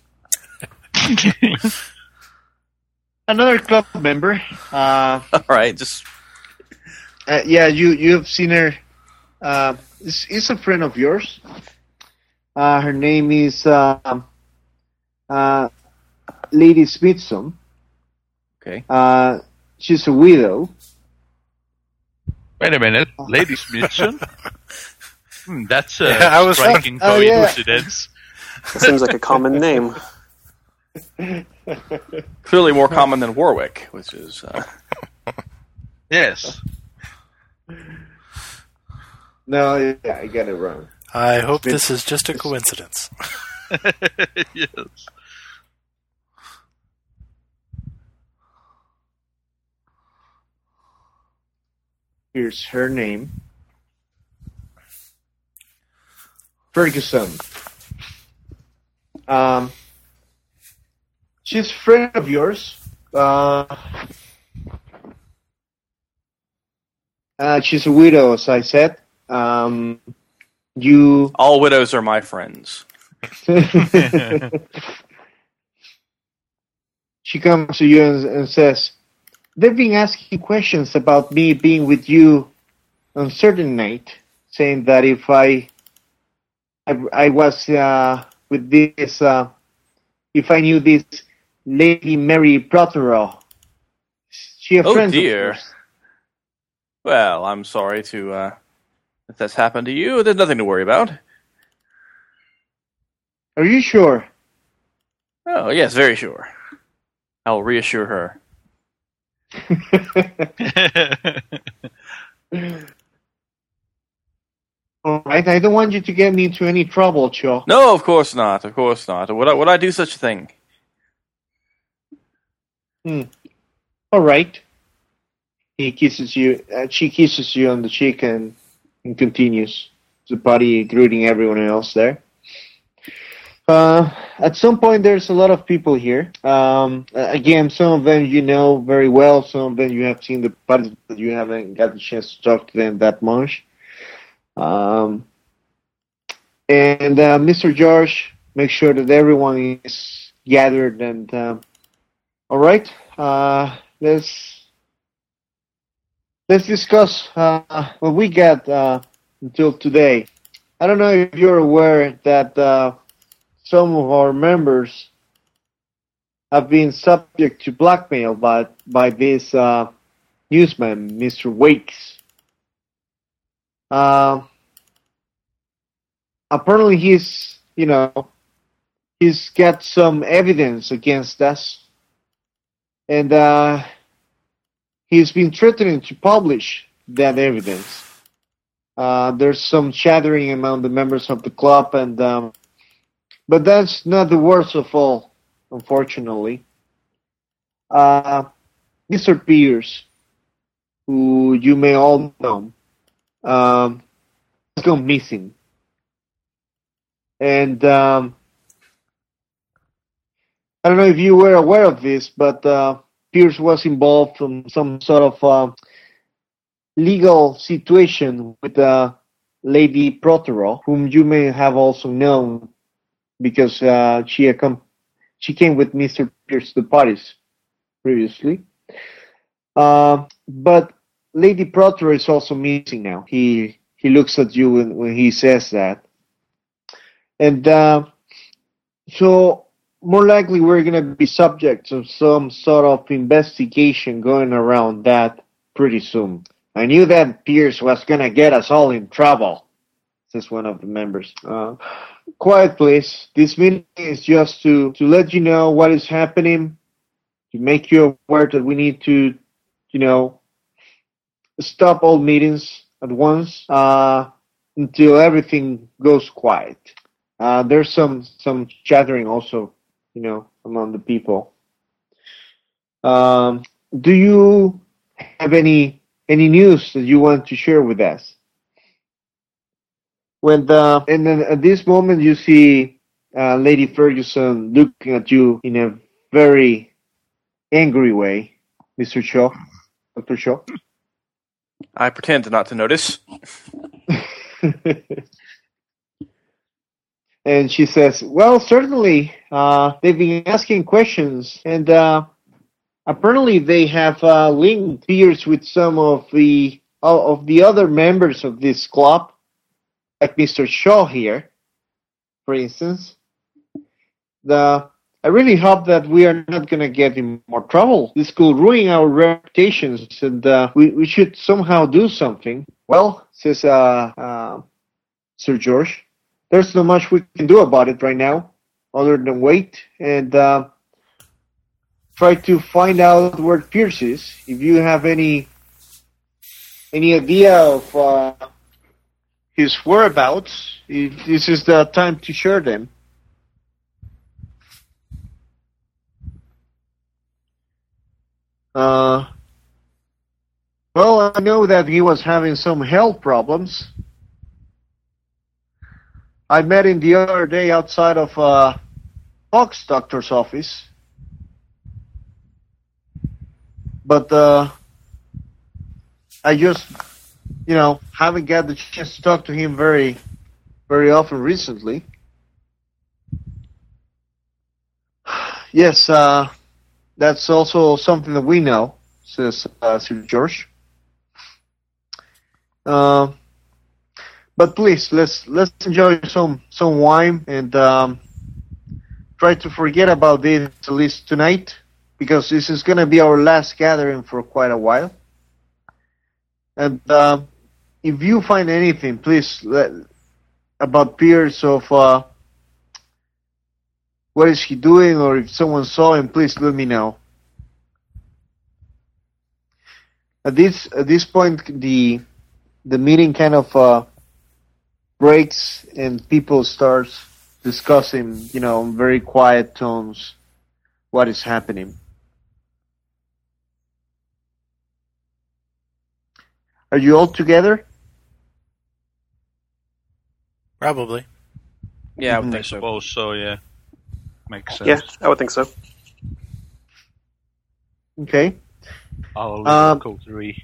Another club member. All right, just yeah, you have seen her. Is a friend of yours. Her name is Lady Smithson. okay. She's a widow. Wait a minute, Lady Smithson? That's a I was striking coincidence. That seems like a common name. Clearly more common than Warwick, which is Yes. No, yeah, I got it wrong. I hope this is just a coincidence. Yes. Here's her name. Ferguson. She's a friend of yours. She's a widow, as I said. You. all widows are my friends. She comes to you and says, "They've been asking questions about me being with you on a certain night, saying that if I was with this, if I knew this Lady Mary Prothero, she a Oh friend of dear. yours." Well, I'm sorry to if that's happened to you. There's nothing to worry about. Are you sure? Oh yes, very sure. I'll reassure her. All right, I don't want you to get me into any trouble, Cho. No, of course not. Of course not. Would I do such a thing? All right. He kisses you. She kisses you on the cheek and continues the party, greeting everyone else there. At some point, there's a lot of people here. Again, some of them you know very well. Some of them you have seen the parties, but you haven't got the chance to talk to them that much. And Mr. George makes sure that everyone is gathered. And all right, let's discuss what we got until today. I don't know if you're aware that some of our members have been subject to blackmail by this newsman, Mr. Wakes. Apparently he's got some evidence against us, and he's been threatening to publish that evidence. There's some chattering among the members of the club, and but that's not the worst of all, unfortunately. Mr. Pierce, who you may all know, has gone missing. And I don't know if you were aware of this, but Pierce was involved in some sort of legal situation with Lady Prothero, whom you may have also known because she came with Mr. Pierce to the parties previously. But Lady Prothero is also missing now. He looks at you when he says that. And so more likely we're going to be subject to some sort of investigation going around that pretty soon. I knew that Pierce was going to get us all in trouble, says one of the members. Quiet, please. This meeting is just to let you know what is happening, to make you aware that we need to, stop all meetings at once until everything goes quiet. There's some chattering also, among the people. Do you have any news that you want to share with us? And then at this moment you see Lady Ferguson looking at you in a very angry way, Mr. Shaw, Dr. Shaw. I pretend not to notice. And she says, well, certainly, they've been asking questions, and apparently they have linked Pierce with some of the other members of this club, like Mr. Shaw here, for instance. I really hope that we are not going to get in more trouble. This could ruin our reputations, and we should somehow do something. Well, says Sir George, there's not much we can do about it right now, other than wait and try to find out where Pierce is. If you have any idea of his whereabouts, this is the time to share them. Well, I know that he was having some health problems. I met him the other day outside of Fox doctor's office. But I just, haven't got the chance to talk to him very, very often recently. Yes, that's also something that we know, says Sir George. But please, let's enjoy some wine and try to forget about this at least tonight, because this is going to be our last gathering for quite a while. And if you find anything, please, about Pierce, of what is he doing, or if someone saw him, please let me know. At this point, the meeting kind of breaks and people start discussing, in very quiet tones, what is happening. Are you all together? Probably. Yeah, I would I think so. suppose so, yeah. Makes sense. Yeah, I would think so. Okay. Our local coterie.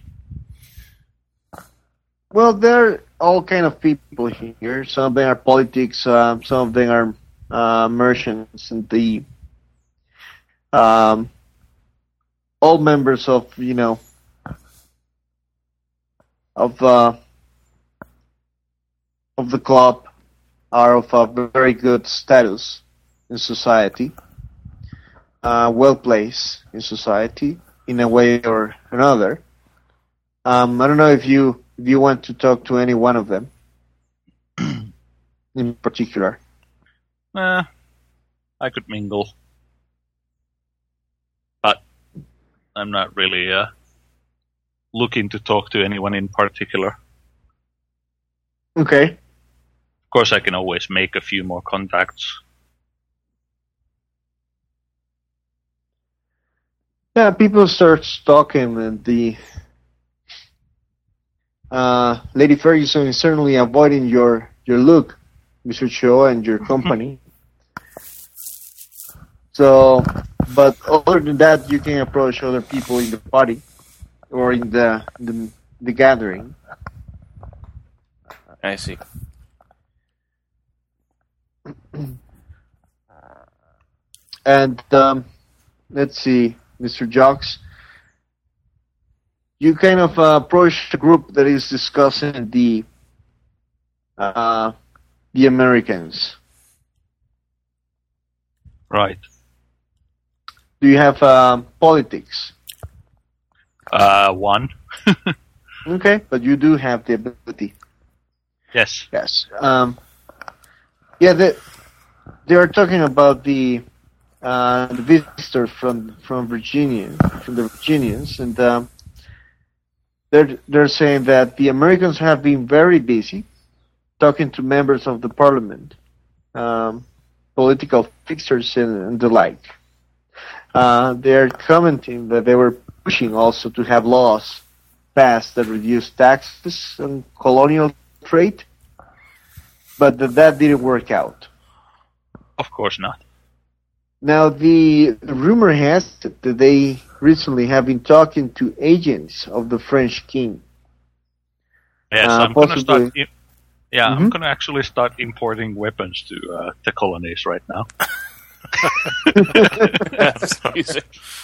Well, there are all kind of people here. Some of them are politics. Some of them are merchants, and the all members of of the club are of a very good status in society, well placed in society in a way or another. I don't know if you want to talk to any one of them in particular. I could mingle. But I'm not really looking to talk to anyone in particular. Okay. Of course, I can always make a few more contacts. Yeah, people start talking, and the Lady Ferguson is certainly avoiding your look, Mr. Shaw, and your company. So, but other than that, you can approach other people in the party or in the gathering. I see. And let's see, Mr. Jocks, you kind of approach the group that is discussing the Americans. Right. Do you have politics? One. Okay, but you do have the ability. Yes. Yes. Yeah, they are talking about the visitors from the Virginians, and they're saying that the Americans have been very busy talking to members of the parliament, political fixers, and the like. They're commenting that they were pushing also to have laws passed that reduce taxes on colonial trade, but that didn't work out. Of course not. Now, the rumor has it that they recently have been talking to agents of the French king. Yes, I'm going to start. possibly- I'm going to actually start importing weapons to the colonies right now. That's amazing.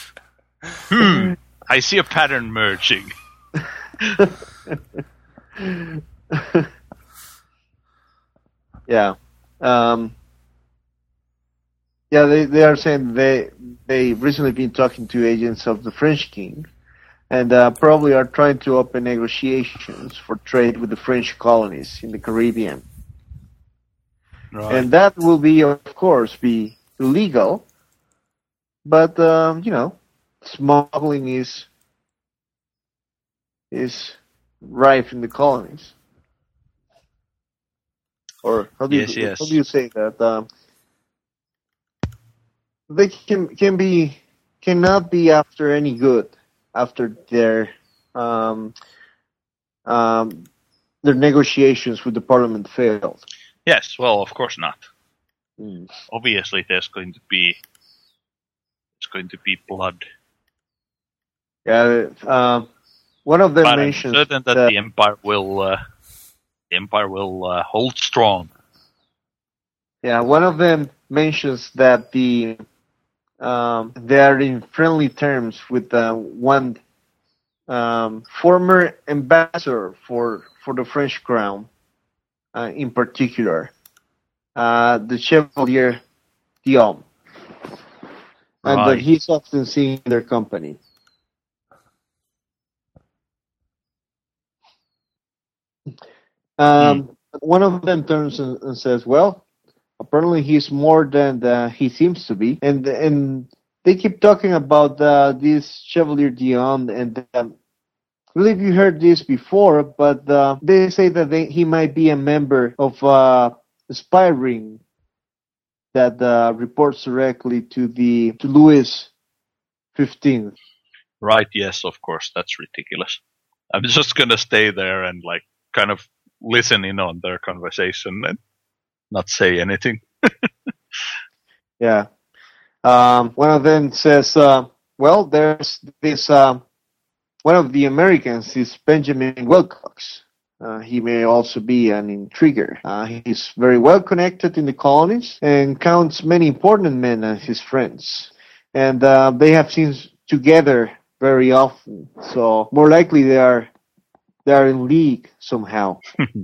I see a pattern merging. Yeah. Yeah, they are saying they recently been talking to agents of the French king, and probably are trying to open negotiations for trade with the French colonies in the Caribbean. Right. And that will be, of course, be illegal, but smuggling is rife in the colonies. Or how do Yes, yes. how do you say that? They cannot be after any good after their negotiations with the parliament failed. Yes, well, of course not. Mm. Obviously, there's going to be blood. Yeah, one of them But I'm mentions certain that the empire will hold strong. Yeah, one of them mentions that they are in friendly terms with one former ambassador for the French crown, in particular, the Chevalier Dion, and that Right. he's often seen in their company. One of them turns and says, "Well, apparently he's more than he seems to be," and they keep talking about this Chevalier Dion, and I believe you heard this before, but they say that he might be a member of a spy ring that reports directly to Louis XV. Right, yes, of course, that's ridiculous. I'm just gonna stay there and kind of listen in on their conversation and not say anything. Yeah. One of them says, well, there's this, one of the Americans is Benjamin Wilcox. He may also be an intriguer. He's very well connected in the colonies and counts many important men as his friends. And they have seen together very often. So more likely they are in league somehow.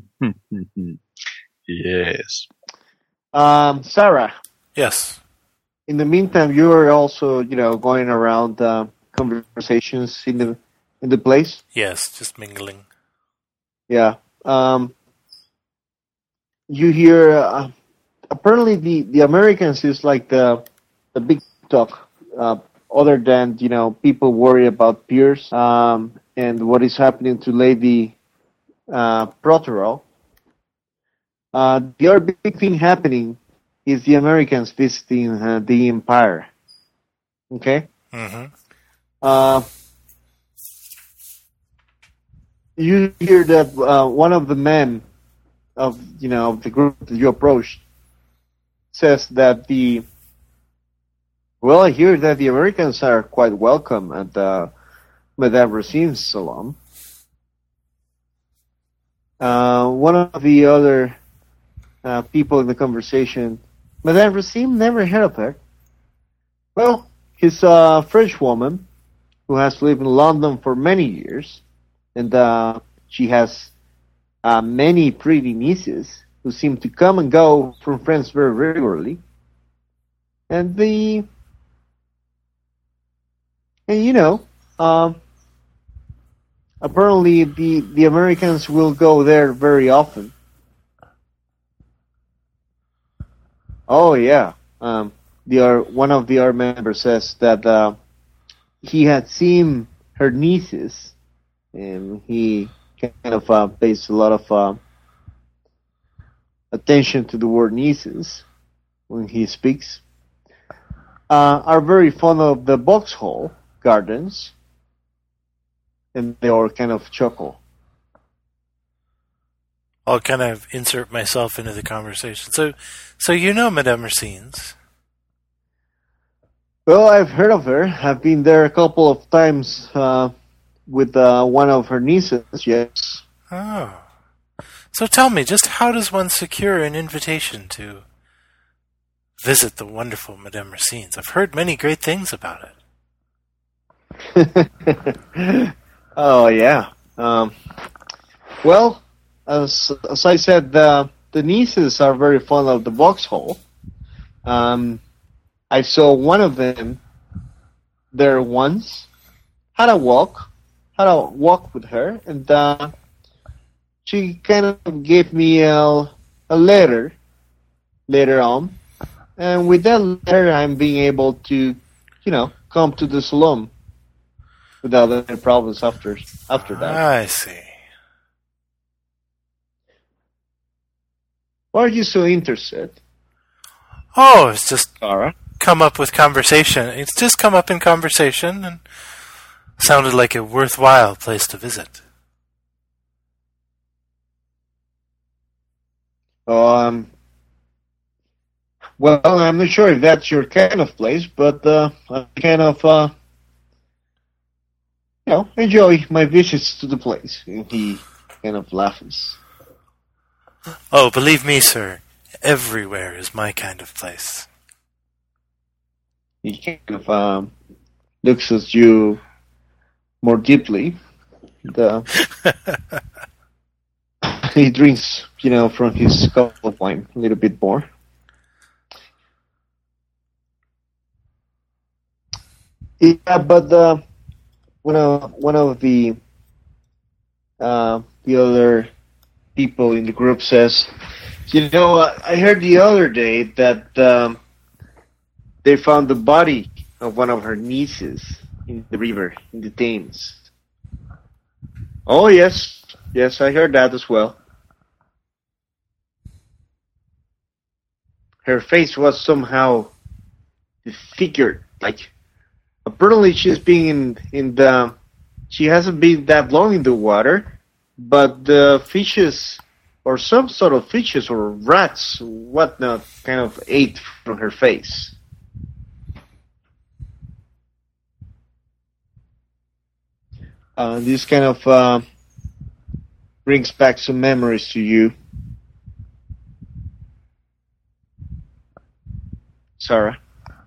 Yes. Sarah, Yes. in the meantime, you are also, going around conversations in the place. Yes, just mingling. Yeah. You hear apparently the Americans is like the big talk. Other than people worry about Pierce and what is happening to Lady Prothero. The other big thing happening is the Americans visiting the Empire. Okay? Mm-hmm. You hear that one of the men of the group that you approached says that I hear that the Americans are quite welcome at Madame Racine's salon. One of the other people in the conversation, Madame Racine, never heard of her. Well, he's a French woman who has lived in London for many years, and she has many pretty nieces who seem to come and go from France very regularly. And apparently the Americans will go there very often Oh yeah. One of the R members says that he had seen her nieces, and he kind of pays a lot of attention to the word nieces when he speaks. Are very fond of the Vauxhall Gardens, and they all kind of chuckle. I'll kind of insert myself into the conversation. So you know Madame Racines? Well, I've heard of her. I've been there a couple of times with one of her nieces, yes. Oh. So tell me, just how does one secure an invitation to visit the wonderful Madame Racines? I've heard many great things about it. Oh, yeah. Well, as I said, the nieces are very fond of the Vauxhall. I saw one of them there once, had a walk with her, and she kind of gave me a letter later on. And with that letter, I'm being able to, come to the salon without any problems after that. I see. Why are you so interested? Oh, it's just Sarah? Come up with conversation. It's just come up in conversation and sounded like a worthwhile place to visit. Well, I'm not sure if that's your kind of place, but I kind of, enjoy my visits to the place. And he kind of laughs. Oh, believe me, sir, everywhere is my kind of place. He kind of looks at you more deeply. He drinks, from his cup of wine a little bit more. Yeah, but one of the other people in the group says, I heard the other day that they found the body of one of her nieces in the river, in the Thames. Oh, yes, I heard that as well. Her face was somehow disfigured, like, apparently she's been she hasn't been that long in the water, but the fishes, or some sort of fishes or rats, whatnot, kind of ate from her face. This kind of brings back some memories to you. Sarah?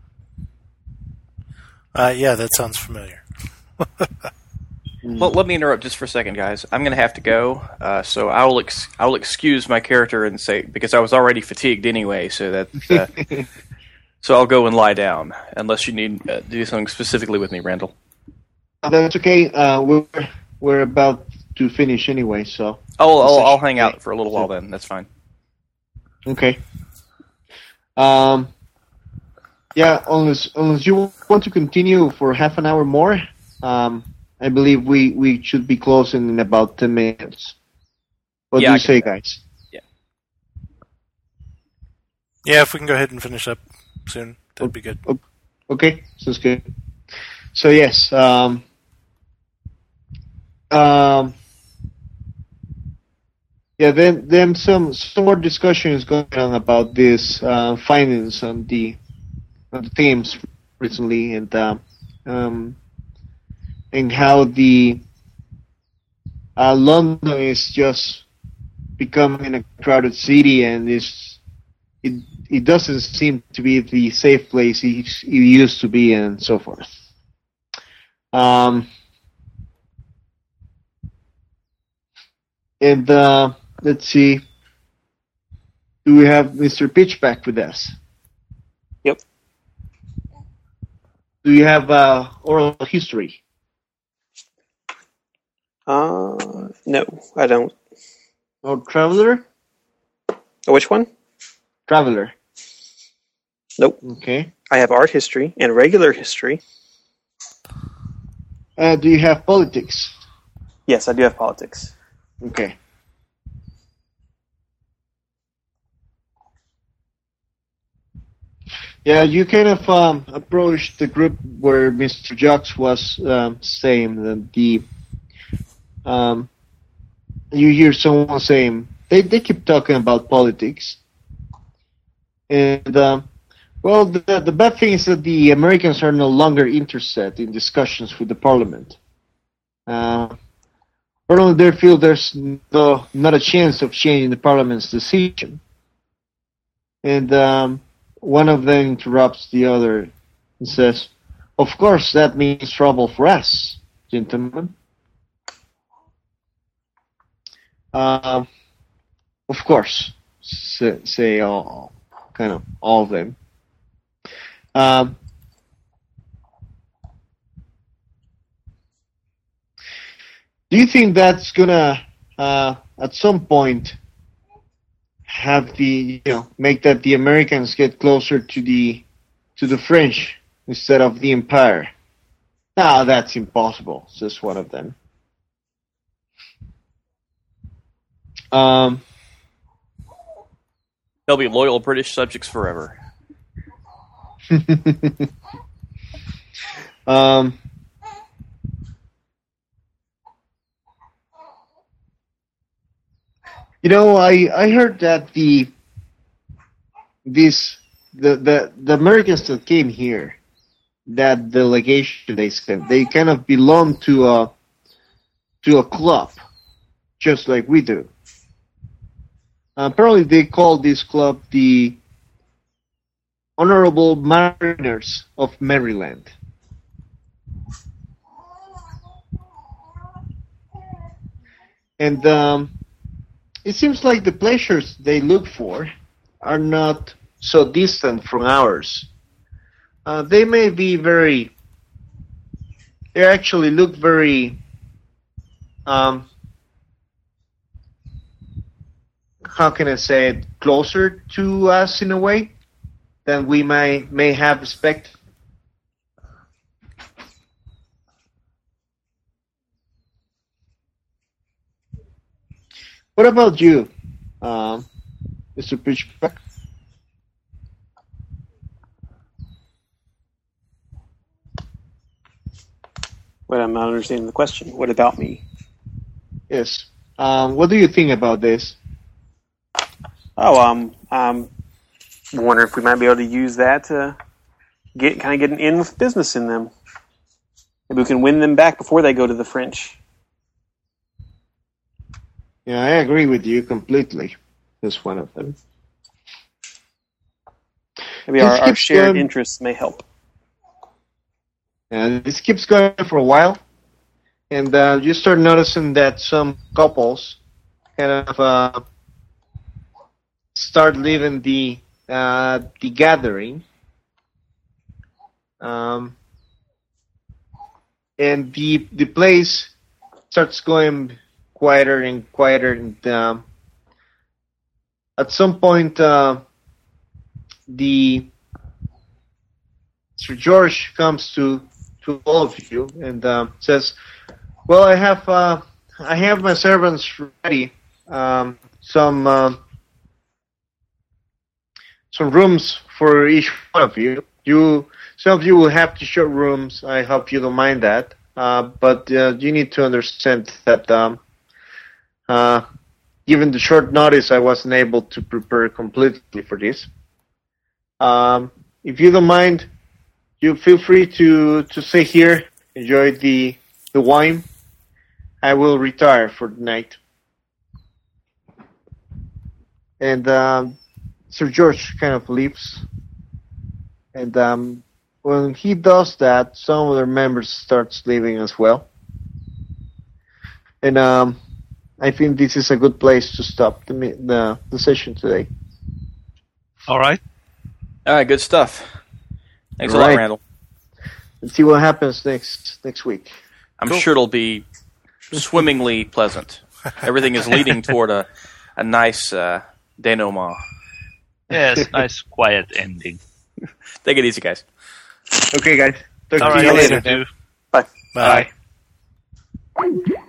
Yeah, that sounds familiar. Well, let me interrupt just for a second, guys. I'm going to have to go, so I'll excuse my character and say, because I was already fatigued anyway, so that so I'll go and lie down, unless you need to do something specifically with me, Randall. That's okay. We're about to finish anyway, so. I'll hang out for a little while then. That's fine. Okay. Yeah, unless you want to continue for half an hour more, I believe we should be closing in about 10 minutes. What do you say, guys? Yeah. Yeah, if we can go ahead and finish up soon, that'd be good. Okay, sounds good. So yes, yeah. Then some more discussion is going on about this findings on the Thames recently, and how the London is just becoming a crowded city, and it doesn't seem to be the safe place it used to be, and so forth. And let's see, do we have Mr. Pitch back with us? Yep. Do you have oral history? No, I don't. Or Traveler? Oh, which one? Traveler. Nope. Okay. I have art history and regular history. Do you have politics? Yes, I do have politics. Okay. Yeah, you kind of approached the group where Mr. Jux was saying that you hear someone saying they keep talking about politics, and well, the bad thing is that the Americans are no longer interested in discussions with the Parliament. Apparently, they feel there's not a chance of changing the Parliament's decision, and one of them interrupts the other and says, "Of course, that means trouble for us, gentlemen." Of course, say all of them. Do you think that's gonna at some point have make that the Americans get closer to the French instead of the Empire? No, that's impossible, says one of them. They'll be loyal British subjects forever. I heard that the Americans that came here, that delegation they sent, they kind of belong to a club, just like we do. Apparently, they call this club the Honorable Mariners of Maryland. And it seems like the pleasures they look for are not so distant from ours. They may be they actually look very, how can I say it, closer to us in a way than we may have expected. What about you, Mr. Pitchback? Wait, I'm not understanding the question. What about me? Yes. What do you think about this? Oh, I'm wondering if we might be able to use that to get an in with business in them. Maybe we can win them back before they go to the French. Yeah, I agree with you completely. That's one of them. Maybe our shared interests may help. And this keeps going for a while, and you start noticing that some couples kind of start leaving the gathering, and the place starts going quieter and quieter, and at some point, the Sir George comes to all of you and says, "Well, I have my servants ready. Some rooms for each one of you. Some of you will have to share rooms. I hope you don't mind that. But you need to understand that given the short notice, I wasn't able to prepare completely for this. If you don't mind, you feel free to stay here, enjoy the wine. I will retire for the night." And Sir George kind of leaves. And when he does that, some of their members starts leaving as well. And I think this is a good place to stop the session today. All right. All right, good stuff. Thanks a lot, Randall. Let's see what happens next week. I'm sure it'll be swimmingly pleasant. Everything is leading toward a nice denouement. Yes, nice quiet ending. Take it easy, guys. Okay, guys. Talk All to right, you later. later. Bye. Bye. Bye.